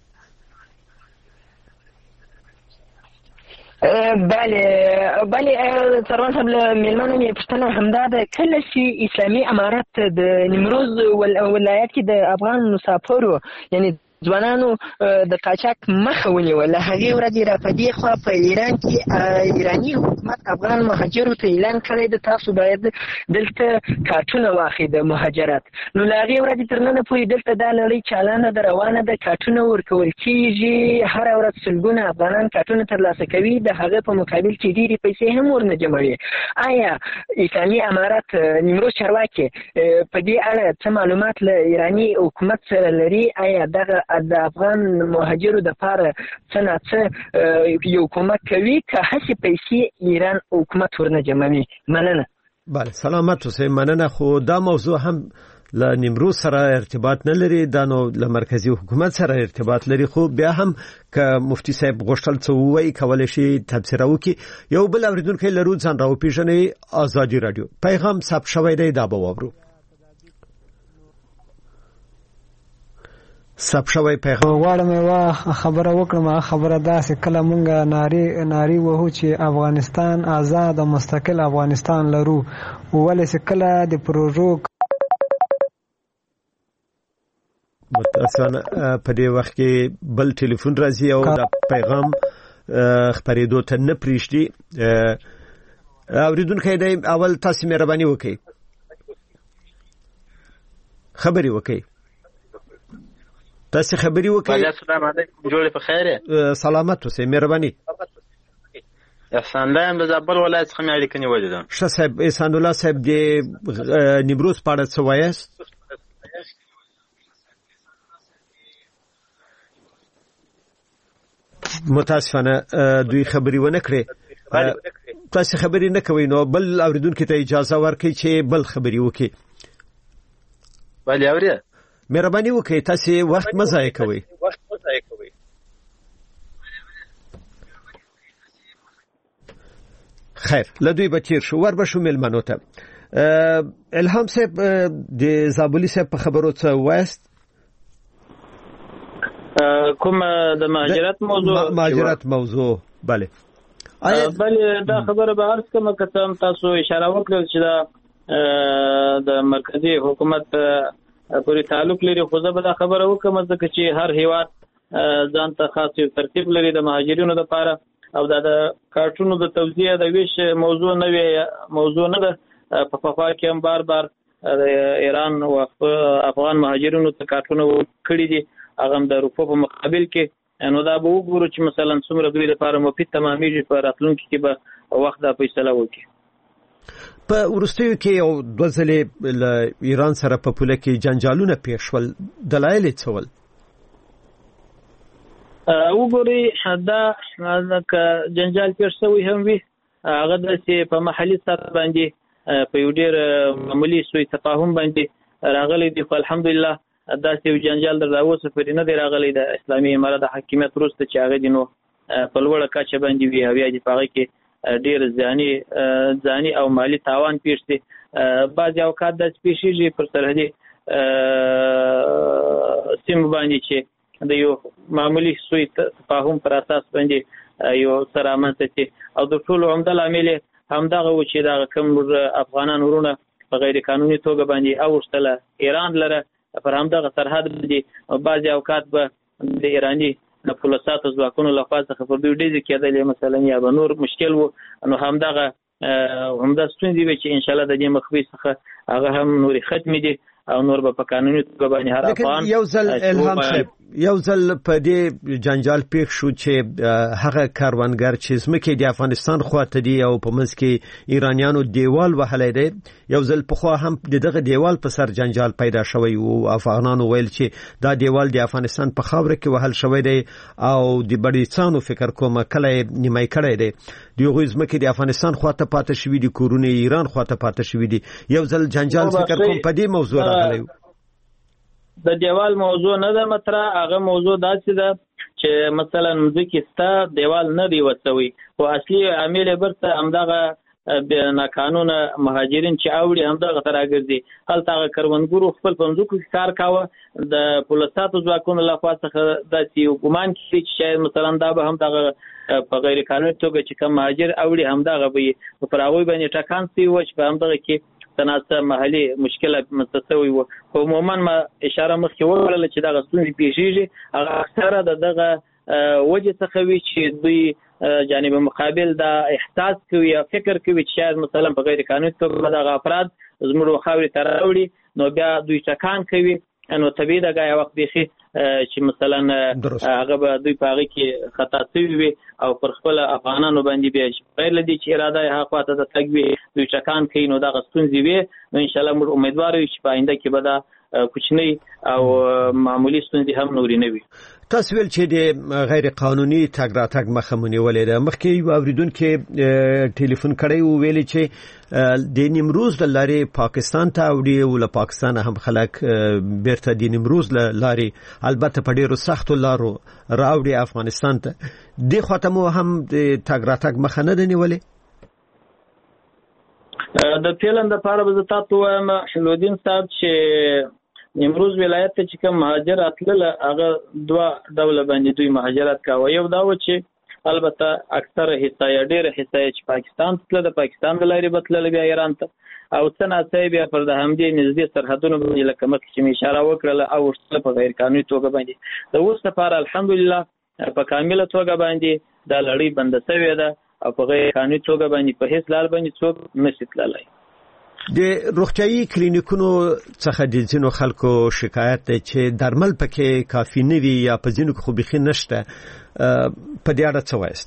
بله سروان صاحب میلمانو می پښتنه همدا د کله چې اسلامي امارت د نیمروز ولایت کې د افغان مسافرو یعنی ځوانانو د قاچاق مخه ونیول هغه ورځ را پدې خو په ایران کې ایرانی حکومت افغان مهاجرو ته اعلان کړی د تاسو باید دلته کارتونه واخلئ د مهاجرت نو هغه ورځ ترنه پوری دلته د لړۍ چالانه د روانه د کارتونه ورکول کیږي هر ورځ سلګونه افغانان کارتونه ترلاسه کوي د هغه په مقابل کې ډېری پیسې هم ورنه جمعوي. آیا اسلامي امارت نیمروز چارواکي په دې اړه څه معلومات له ایرانی حکومت سره لري؟ آیا دغه د افغان مهاجرو د پاره څه یو کومک کوي که هڅې پیسې ایران حکومت ورنه جمعوي؟ مننه. بله سلامت اوسئ. مننه. خو دا موضوع هم له نیمروز سره ارتباط نه لري دا نو له مرکزی حکومت سره ارتباط لري خو بیا هم که مفتی صاحب غوښتل څه وایي کولای شي تبصره وکړي. یو بل اوریدونکی لرو ځان راوپیژنئ. ازادي رادیو پیغام ثبت شوی دی دا به واورو. ثبت شوی پیغام غواړم یو خبره وکړم. خبره داسې کله مونږ ناری وهو چې افغانستان آزاد او مستقل افغانستان لرو ولې کله د پروژو متاسفانه په دې وخت کې بل ټلیفون راځي او دا پیغام خبرېدو ته نه پریږدي. اوریدونکي دی اول تاسو مهرباني وکړئ خبرې وکړئ. تاسو خبرې وکړئ. السلام علیکم. جوړ په خیر. سلامت اوسئ. مهرباني. احسان الله هم د زابل ولایت څخه مې اړیکه نیولې ده. ښه صاحب احسان الله صاحب د نیمروز په اړه څه وایاست؟ متاسفانه دوی خبرې ونه کړې. تاسو خبرې نه کوئ نو بل اوریدونکو ته اجازه ورکړئ چې بل خبرې وکړي. بله اورئ. مهرباني وکړئ تاسو وخت مه ضایع کوئ. خیر لدوی بچیر شو ور بشو میلمنو ته. الهام صاحب د زابلی صاحب په خبرو څه وایست؟ کوم د مهاجرت موضوع بله بله دا خبره به عرض کوم که تاسو اشاره وکړل چې دا د مرکزی حکومت پورې تعلق لري خو زه به دا خبره وکړم ځکه چې هر هیواد ځان ته خاص یو ترتیب لري د مهاجرینو لپاره او دا د کارتونو د توزیع د ویش موضوع نه ده. په پخوا کې هم بار ایران او افغان مهاجرینو ته کارتونه کړي دي هغه د اروپا په مقابل کې نو دا به وګورو چې مثلا څومره دوی لپاره مفید تمامېږي په راتلونکي کې به وخت دا فیصله وکړي. په وروستیو کې یو دوه ځلې له ایران سره په پوله کې جنجالونه پیښ شول دلایل یې څه ول؟ وګورئ دا جنجال پیښ شوی هم وي هغه داسې په محلي سطح باندې په یو ډېر معمولي سوء تفاهم باندې راغلی دی خو الحمدلله داسې یو جنجال در اوسه پورې نه دی راغلی د اسلامي امارت د حاکمیت وروسته چې هغه دی نو په لوړه کچه باندې وي او یا دې په هغه کې ډېر ځاني او مالي تاوان پیښ دی بعضې اوقات داسې پیښېږي پر سرحدي سیمو باندې چې د یو معمولي سوء تفاهم پر اساس باندې یو سره رامنځته شي او د ټولو عمده لامل همدغه و چې دغه کوم افغانان ورونه په غیر قانوني توګه باندې اوښتله ایران لره پر همدغه سرحد باندې بعضې اوقات به د ایراني پولیساتو ځواکونو لخوا څخه پر دوی ډزې کېدلې مثلا یا به نور مشکل و نو همدغه ستونزې وي چې انشاءالله د دې مخفي څخه هغه هم نورې ختمې دي او نور به په قانوني توګه باندې هر افغان یو ځل الهام صاحب یو ځل په دې جنجال پیښ شو چې هغه کاروانګر چې ځمکې د افغانستان خواته دي او په منځ کې ایرانیانو دیوال وهلی دی یو ځل پخوا هم دغه دیوال په سر جنجال پیدا شوی او افغانانو ویل چې دا دیوال د افغانستان په خاوره کې وهل شوی دی او د بړیڅانو فکر کوم کله نیمای کړی دی دغه ځمکې د افغانستان خواته پاتې شوی دي کورونه ایران خواته پاتې شوی دي یو ځل جنجال فکر کوم په دې موضوع راغلی د دیوال موضوع نه ده مطرح هغه موضوع داسې ده چې مثلا مځکې ستا دیوال نه دی وسوي خو اصلي عامل برته همدغه ناقانونه مهاجرین چې اوړي همدغه ته راګرځي هلته هغه کروندګرو خپل په مځکو کې کار کاوه د پولیساتو ځواکونو لخوا څخه داسې یو ګمان کېږي چې شاید مثلا دا به همدغه په غیر قانوني توګه چې کوم مهاجر اوړي همدغه به وي پر هغوی باندې ټکان سوي و چې په همدغه کې تناسب محلي مشکلات مستوي و عموما ما اشاره مخکې وکړله چې دغه ستونزې پیښیږي هغه اکثره دغه وجه څخه وي چې دوی جانب مقابل دا احساس کوي یا فکر کوي چې شاید مثلا په غیر قانوني توګه دغه افراد زموږ خاورې ته راوړي نو بیا دوی ټکان کوي نو طبیعي ده یو وخت بیخي چې مثلا هغه به دوی په هغه کې خطا شوي وي او پر خپل افغانانو باندې بیا غیر لدی چې اراده یې هغه خواته د تګ وي دوی ټکان کوي نو دغه ستونزې وي نو انشاءالله موږ امیدوار یو چې په آینده کې به دا کوچنی او معمولی ستونزې هم نورې نه وي تاسو ویل چې د غیر قانوني تګ راتګ مخه مونیولې ده مخکې یو اوریدونکو ټلیفون کړی و ویلي چې د نیمروز د لارې پاکستان ته وړي او له پاکستان هم خلک بیرته د نیمروز لارې البته په ډیرو سختو لارو راوړي افغانستان ته د خاتمو هم د تګ راتګ مخه نه نیولې د پیلن د پاره به تاسو وایم شلودین صاحب چې نیمروز ولایت ته چې کوم مهاجر اتلل هغه دوه ډول باندې دوی مهاجرت کاوه یو دا و چې البته اکثره حصہ یا ډېر حصہ چې پاکستان ته د پاکستان د لارې بتلل بیا ایران ته او څنګه بیا پر د همدې نږدې سرحدونو باندې لکه مخکې چې اشاره وکړه او په غیر قانوني توګه باندې د اوس لپاره الحمدلله په کامله توګه باندې دا لړۍ بند شوې ده او په غیر قانوني توګه باندې په هیڅ لار باندې څوک نشي تللی د روغتيایي کلینیکونو څخه د ځینو خلکو شکایت دی چې درمل پکې کافي نه وي یا په ځینو کې خو بيخي نشته په دې اړه څه وایست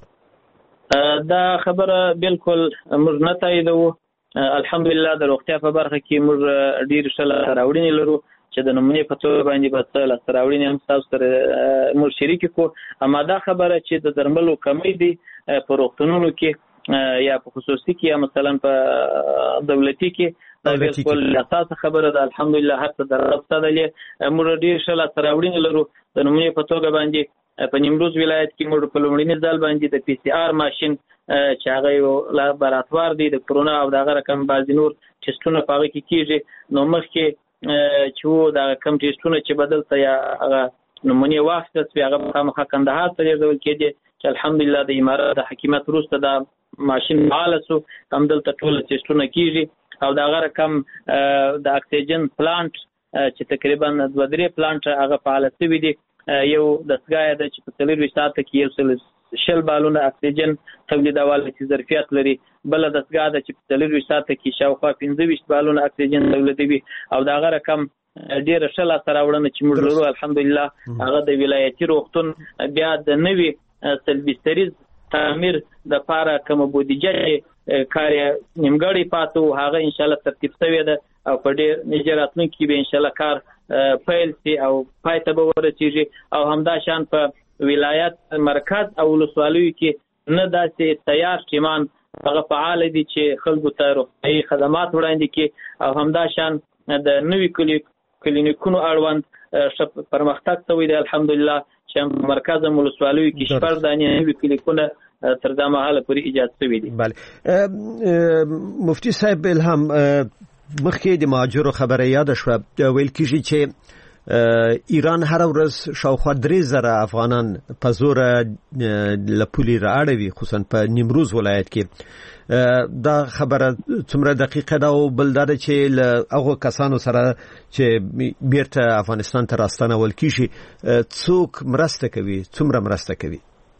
دا خبره بالکل موږ نه تاییدو الحمدلله د روغتیا په برخه کې موږ ډیر ښه راوړنې لرو چې د نمونې په توګه باندې به څه راوړنې هم تاسو سره موږ شریک کو اما دا خبره چې د درملو کمی دي په روغتونونو کې یا په خصوصي کې یا مثلا په دولتي کې دا بالکل اساس خبره ده الحمدلله هر څه درسته ده موږ ډیر ښه راوړنې لرو د نمونې په توګه باندې په نیمروز ولایت کې موږ په لومړني ځل باندې د پی سي آر ماشين چې هغه یو لابراتوار دی د کرونا او دغه رقم بعض نور ټیسټونه پاره کې کیږي نو مخکې چې دا کم ټیسټونه چې بدل ته یا هغه نمونه واخیستل شوی هغه خامخا کندهار ته ډول کېږي چې الحمدلله د امارات د حکومت وروسته دا ماشين فعال شو هم دلته ټول ټیسټونه کیږي او دغه رقم د اکسیجن پلانټ چې تقریبا 2-3 پلانټ هغه فعال شوی دي یو دستګاه ده چې په 24 ساعت کې یو شل بالونه اکسیجن تولیدولو چې ظرفیت لري بل دستګاه ده چې په 24 ساعت کې شاوخوا 15 بالونه اکسیجن تولیدوي او دغه رقم ډیر ښه لا سره وړاندې چې موږ لرو الحمدلله هغه د ولایتي روغتون بیا د نوي سلبستریز تعمیر د پاره کوم بودیجه کار نیمګړی پاتو هغه ان شاء الله ترتیب شوی ده او په ډیر نجراتونکو کې به ان شاء الله کار پیل شي او پای ته به ورسیږي او همدا شان په ولایت مرکز او ولسوالیو کې نه داسې تیار ټیمان هغه فعال دي چې خلکو ته روغتیايي خدمات وړاندې کړي او همدا شان د نوي کلینیکونو اړوند پرمختګ شوی دی الحمدلله چې مرکز ولسوالیو کې شپږ دانې نوي کلینیکونه تر دا مهاله پورې ایجاد شوي دي. بله مفتي صاحب الهام مخکې د مهاجرو خبره یاد شوه ویل کېږي چې ایران هر ورځ شاوخوا 3000 افغانان په زور له پولې رااړوي خصوصا په نیمروز ولایت کې دا خبره څومره دقیقه ده او بل دا چې له هغو کسانو سره چې بیرته افغانستان ته راستنول کېږي څوک مرسته کوي څومره مرسته کوي؟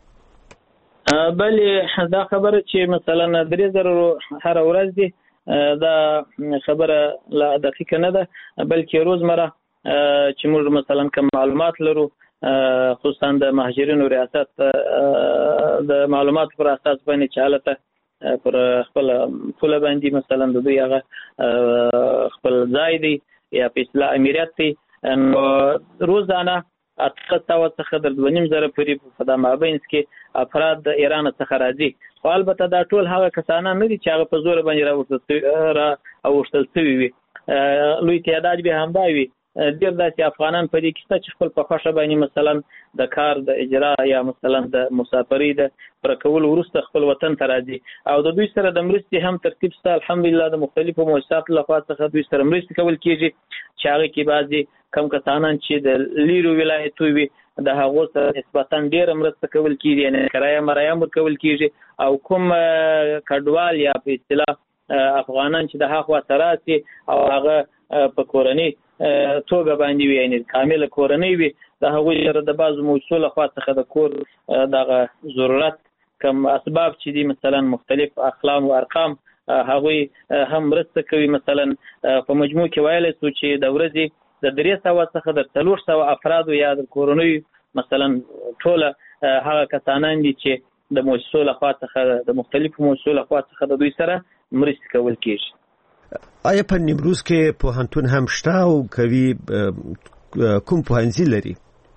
بلې دا خبره چې مثلا 3000 هر ورځ دي دا خبره لا دقیقه نه ده بلکې روزمره چې موږ مثلا کوم معلومات لرو خصوصا د مهاجرینو ریاست د معلومات پر اساس باندې چالته پر خپل پوله باندې مثلا د دوی هغه خپل ځای دی یا په اصطلاح امریت دی روزانه اتخذ څخه د 2.5 پورې په د مابین کې افراد د ایران څخه راځي خو البته دا ټول هغه کسانان نه دي چې هغه په زور باندې راوستل شوي وي لوی تعداد به همدا وي ډېر داسې افغانان په دې کې شته چې خپل په خوښه باندې مثلا د کار د اجرا یا مثلا د مسافرۍ د پر کول وروسته خپل وطن ته راځي او د دوی سره د مرستې هم ترتیب شته الحمدلله د مختلفو مؤسساتو لخوا څخه دوی سره مرستې کول کېږي چې هغه کې بعضې کم کسانان چې د لیرو ولایتو وي د هغو سره نسبتا ډېره مرسته کول کېږي یعنې کرایه مرایه ورکول کېږي او کوم کډوال یا په اصطلاح افغانان چې د هغه سره راسي او هغه په کورنۍ توګه باندې وي یعنې کامله کورنۍ وي د هغوی سره د بعضو مؤسسو لخوا څخه د کور دغه ضرورت کم اسباب چې دي مثلا مختلف اقلام و ارقام هغوی هم مرسته کوي مثلا په مجموع کې ویلی شو چې د ورځې د 300 څخه د 400 افرادو یا د کورنۍ مثلا ټوله هغه کسانان دي چې د مؤسسو لخوا څخه د مختلفو مؤسسو لخوا څخه د دوی سره مرستې کول کېږي. آیا په نیمروز کې پوهنتون هم شته او کوي کوم پوهنځي لري؟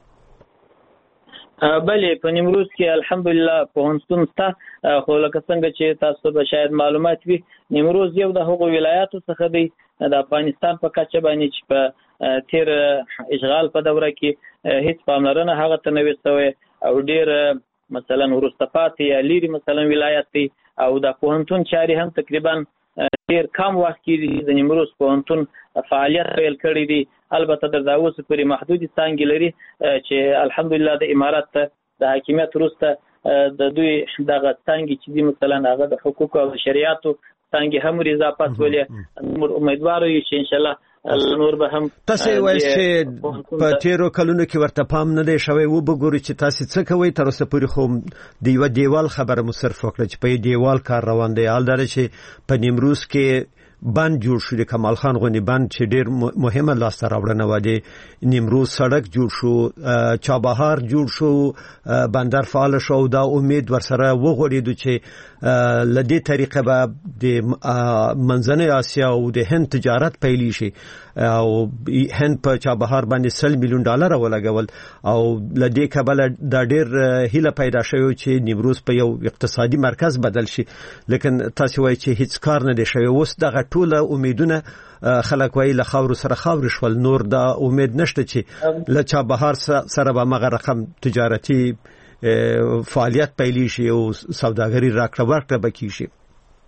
بلې په نیمروز کې الحمدلله پوهنتون شته خو لکه څنګه چې تاسو به شاید معلومات وي نیمروز یو د هغو ولایاتو څخه دی د افغانستان په کچه باندې چې په تیر اشغال په دوره کې هیڅ پاملرنه هغه ته نه وي شوې او ډېر مثلا وروسته پاتې یا لیرې مثلا ولایت دی او د پوهنتون چارې هم تقریبا ډېر کم وخت کې د نیمروز پوهنتون فعالیت پیل کړی دی البته د اوس پورې محدودې څانګې لري چې الحمدلله د امارات د حاکمیت وروسته د دوی دغه څانګې چې دي مثلا هغه د حقوقو او شریعتو څانګې هم اضافه شولې موږ امیدوار یو چې انشاءالله نور به هم تاسو وایي چې په تیرو کلونو کې ورته پام نه دی شوی وګورئ چې تاسو څه کوئ تر اوسه پورې خو د یو دیوال خبره مو صرف وکړه چې په دیوال کار روان دی حال دا چې په نیمروز کې بند جوړ شو د کمال خان غونی بند چې ډېر مهمه لاسته راوړنه و دی نیمروز سړک جوړ شو چابهار جوړ شو بندر فعال شو دا امید ورسره وغوړېدو چې له دې طریقه به د منځنۍ اسیا او د هند تجارت پیلی شي او هند په چابهار باندې $100 میلیون ولګول او له دې کبله دا ډېر هیله پیدا شوی چې نیمروز په یو اقتصادي مرکز بدل شي لیکن تاسو وایي چې هیڅ کار نه دی شوی اوس دغه ټول امیدونه خلک وایي له خاور سره خاور شول نور دا امید نشته چې له چابهار سره به مغه رقم تجارتي فعالیت پیلی شي او سوداګري راکړه ورکړه بکی شي.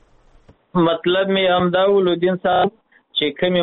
مطلب می همدا ولودین صاحب چې کومي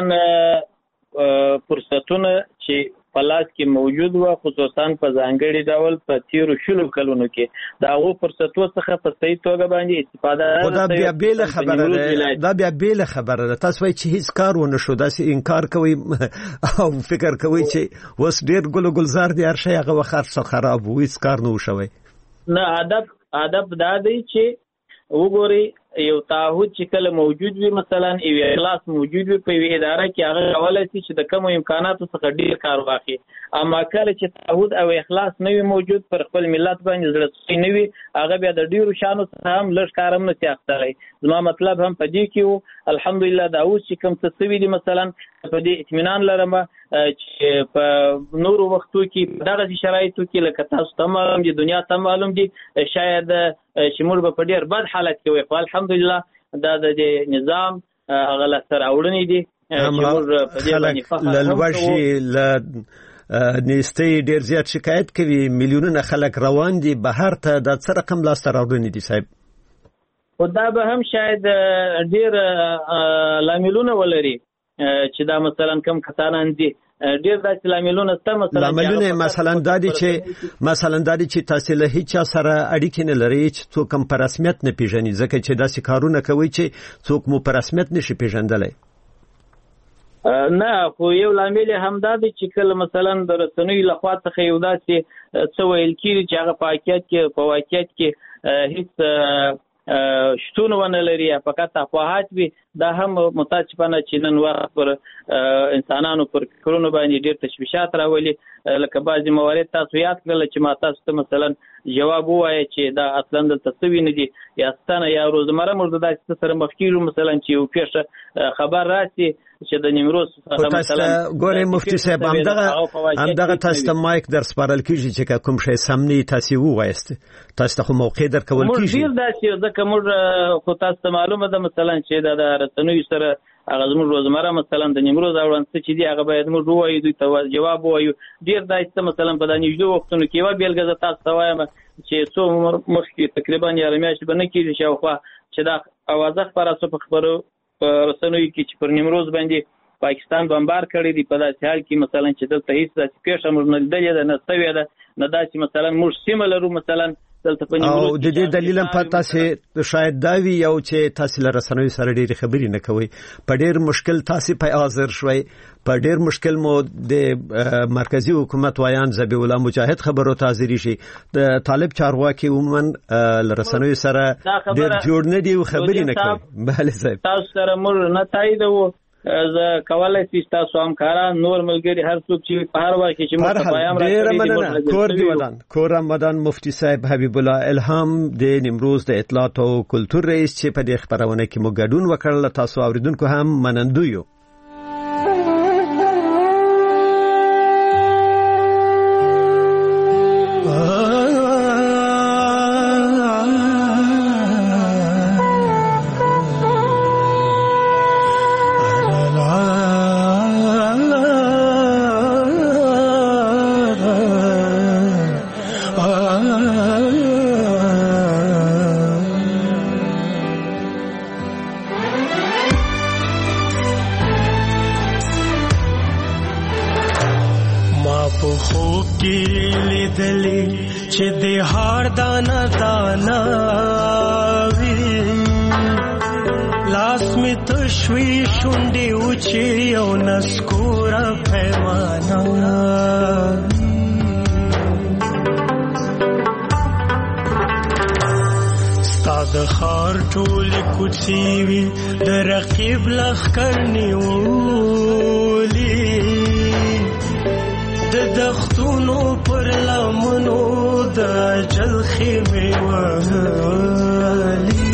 مثلا فرصتونه چې په لاس کې موجود و خصوصا په ځانګړي ډول په تیرو شلو کلونو کې دا هغو فرصتو څخه په صحیح توګه باندې استفاده دا بیا بیل خبره ده دا بیا بیل خبره ده تاسو وایي چې هیڅ کار ونه شو داسې انکار کوي او فکر کوي چې وس ډېر ګل ګلزار دی هر شی هغه وخت خراب و هیڅ کار نه وشوي نه ادب دا دی چې وګوري یو تعهد چې کله موجود وي مثلا یو اخلاص موجود وي په یو اداره کې هغه کولای شي چې د کوم امکاناتو څخه ډیر کار واخلي اما کله چې تعهد او اخلاص نه وي موجود پر خپل ملت باندې زړه نه وي هغه بیا د ډیرو شانو څخه هم لږ کار هم نه سي اخلي زما مطلب هم په دې کې الحمدلله دا اوس چې کوم څه وي دي مثلا په دې اطمینان لرم چې په نورو وختو کې په دغه شرایطو کې لکه تاسو ته معلوم دي دنیا ته معلوم دي شاید چې موږ په ډېر بد حالت کې وي خو الحمدلله دا د نظام هغه لاسته راوړنې دي چې موږ په دې باندې فخر نیستي ډېر زیات شکایت کوي میلیونونه خلک روان دي بهر ته د څه رقم لاسته راوړنې دي صاحب خو دا به هم شاید ډېر لاملونه ولري چې دا مثلا کم کسانان دي ډېر داسې لاملونه شته مثلا دا دي چې تاسو له هیڅ سره اړیکې نه لرئ چې څوک هم په رسمیت نه پیژني ځکه چې داسې کارونه کوي چې څوک مو په رسمیت نشي پیژندلی نه خو یو لامل هم دا دی چې کله مثلا د رسنیو لخوا څخه یو داسې څه ویل کېږي چې هغه په واقعیت کې هیڅ شتون ونه لري فقط افواهات وي دا هم متاسفانه چې نن وخت پر انسانانو پر فکرونو باندې ډېر تشویشات راولي لکه بعضې موارد تاسو یاد کړل چې ما تاسو ته مثلا جواب ووایه چې دا اصلا دلته څه وي نه دي یا ستانه یا روزمره موږ داسې څه سره مخ کېږو مثلا چې یو پیښه خبر راسي چې د نیمروز مثلا ګورې مفتي صاحب همدغه تاسو ته مایک در سپارل کېږي چې کوم شی سم نه تاسو ووایست تاسو ته خو موقع درکول کېږي موږ ډېر داسې ځکه موږ خو تاسو ته معلومه ده مثلا چې د رسنیو سره هغه زموږ روزمره مثلا د نیمروز اړوند څه چې دي هغه باید موږ ووایو دوی ته جواب ووایو ډېر داسې مثلا په دا نږدې وختونو کې یوه بېلګه زه تاسو ته وایم چې څو مخکې تقریبا یاره میاشتې به نه کېږي شاوخوا چې دا اوازه خپره شوه په خبرو په رسنیو کې چې پر نیمروز باندې پاکستان بمبار کړی دی په داسې حال کې مثلا چې دلته هیڅ داسې پیښه موږ نه لیدلې ده نه سوې ده نه داسې مثلا موږ سیمه لرو مثلا دلته په نیمروز او د دې دلیل هم په تاسو شاید دا وي یو چې تاسو له رسنیو سره ډېرې خبرې نه کوئ په ډېر مشکل تاسو په حاضر شوي په ډېر مشکل مو د مرکزی حکومت وایان ذبیح الله مجاهد خبرو ته حاضر شي د طالب چارواکي عموما له رسنیو سره ډېر جوړ نه دي او خبرې نه کوي بله صاحب تاسو سره موږ نه تاییدوو زه کولای شم تاسو همکاران نور ملګري هر څوک چې په هر وخت کې موږ ته پیغام راکړي کور رمضان مفتی صاحب حبیب الله الهام د نیمروز د اطلاعات او کلتور رئیس چې په دې خبرونه کې مو ګډون وکړل تاسو اوریدونکو هم منندوی یو کوڅې د رقیب لخر نیولې د دښتونو پر لمنو د اجل خیمې وهلې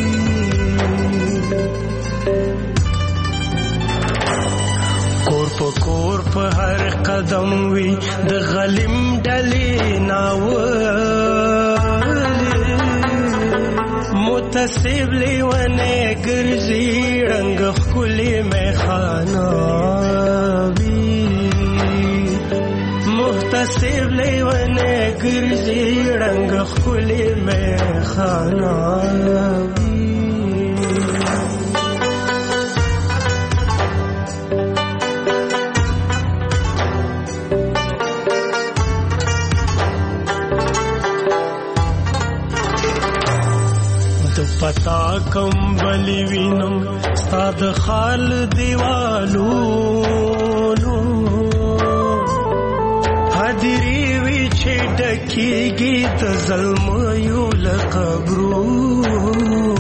کور په هر قدم وي د غلیم ډلې ناولې متصب لیونه ګرځي رنگ خولي میخانه وي متصب لیونه ګرځي رنگ خولي میخانه وي پتا کمبلی وینم ستاد خال دیوالو حاضری وی چې ډکیږي د ظلم یو لقبرو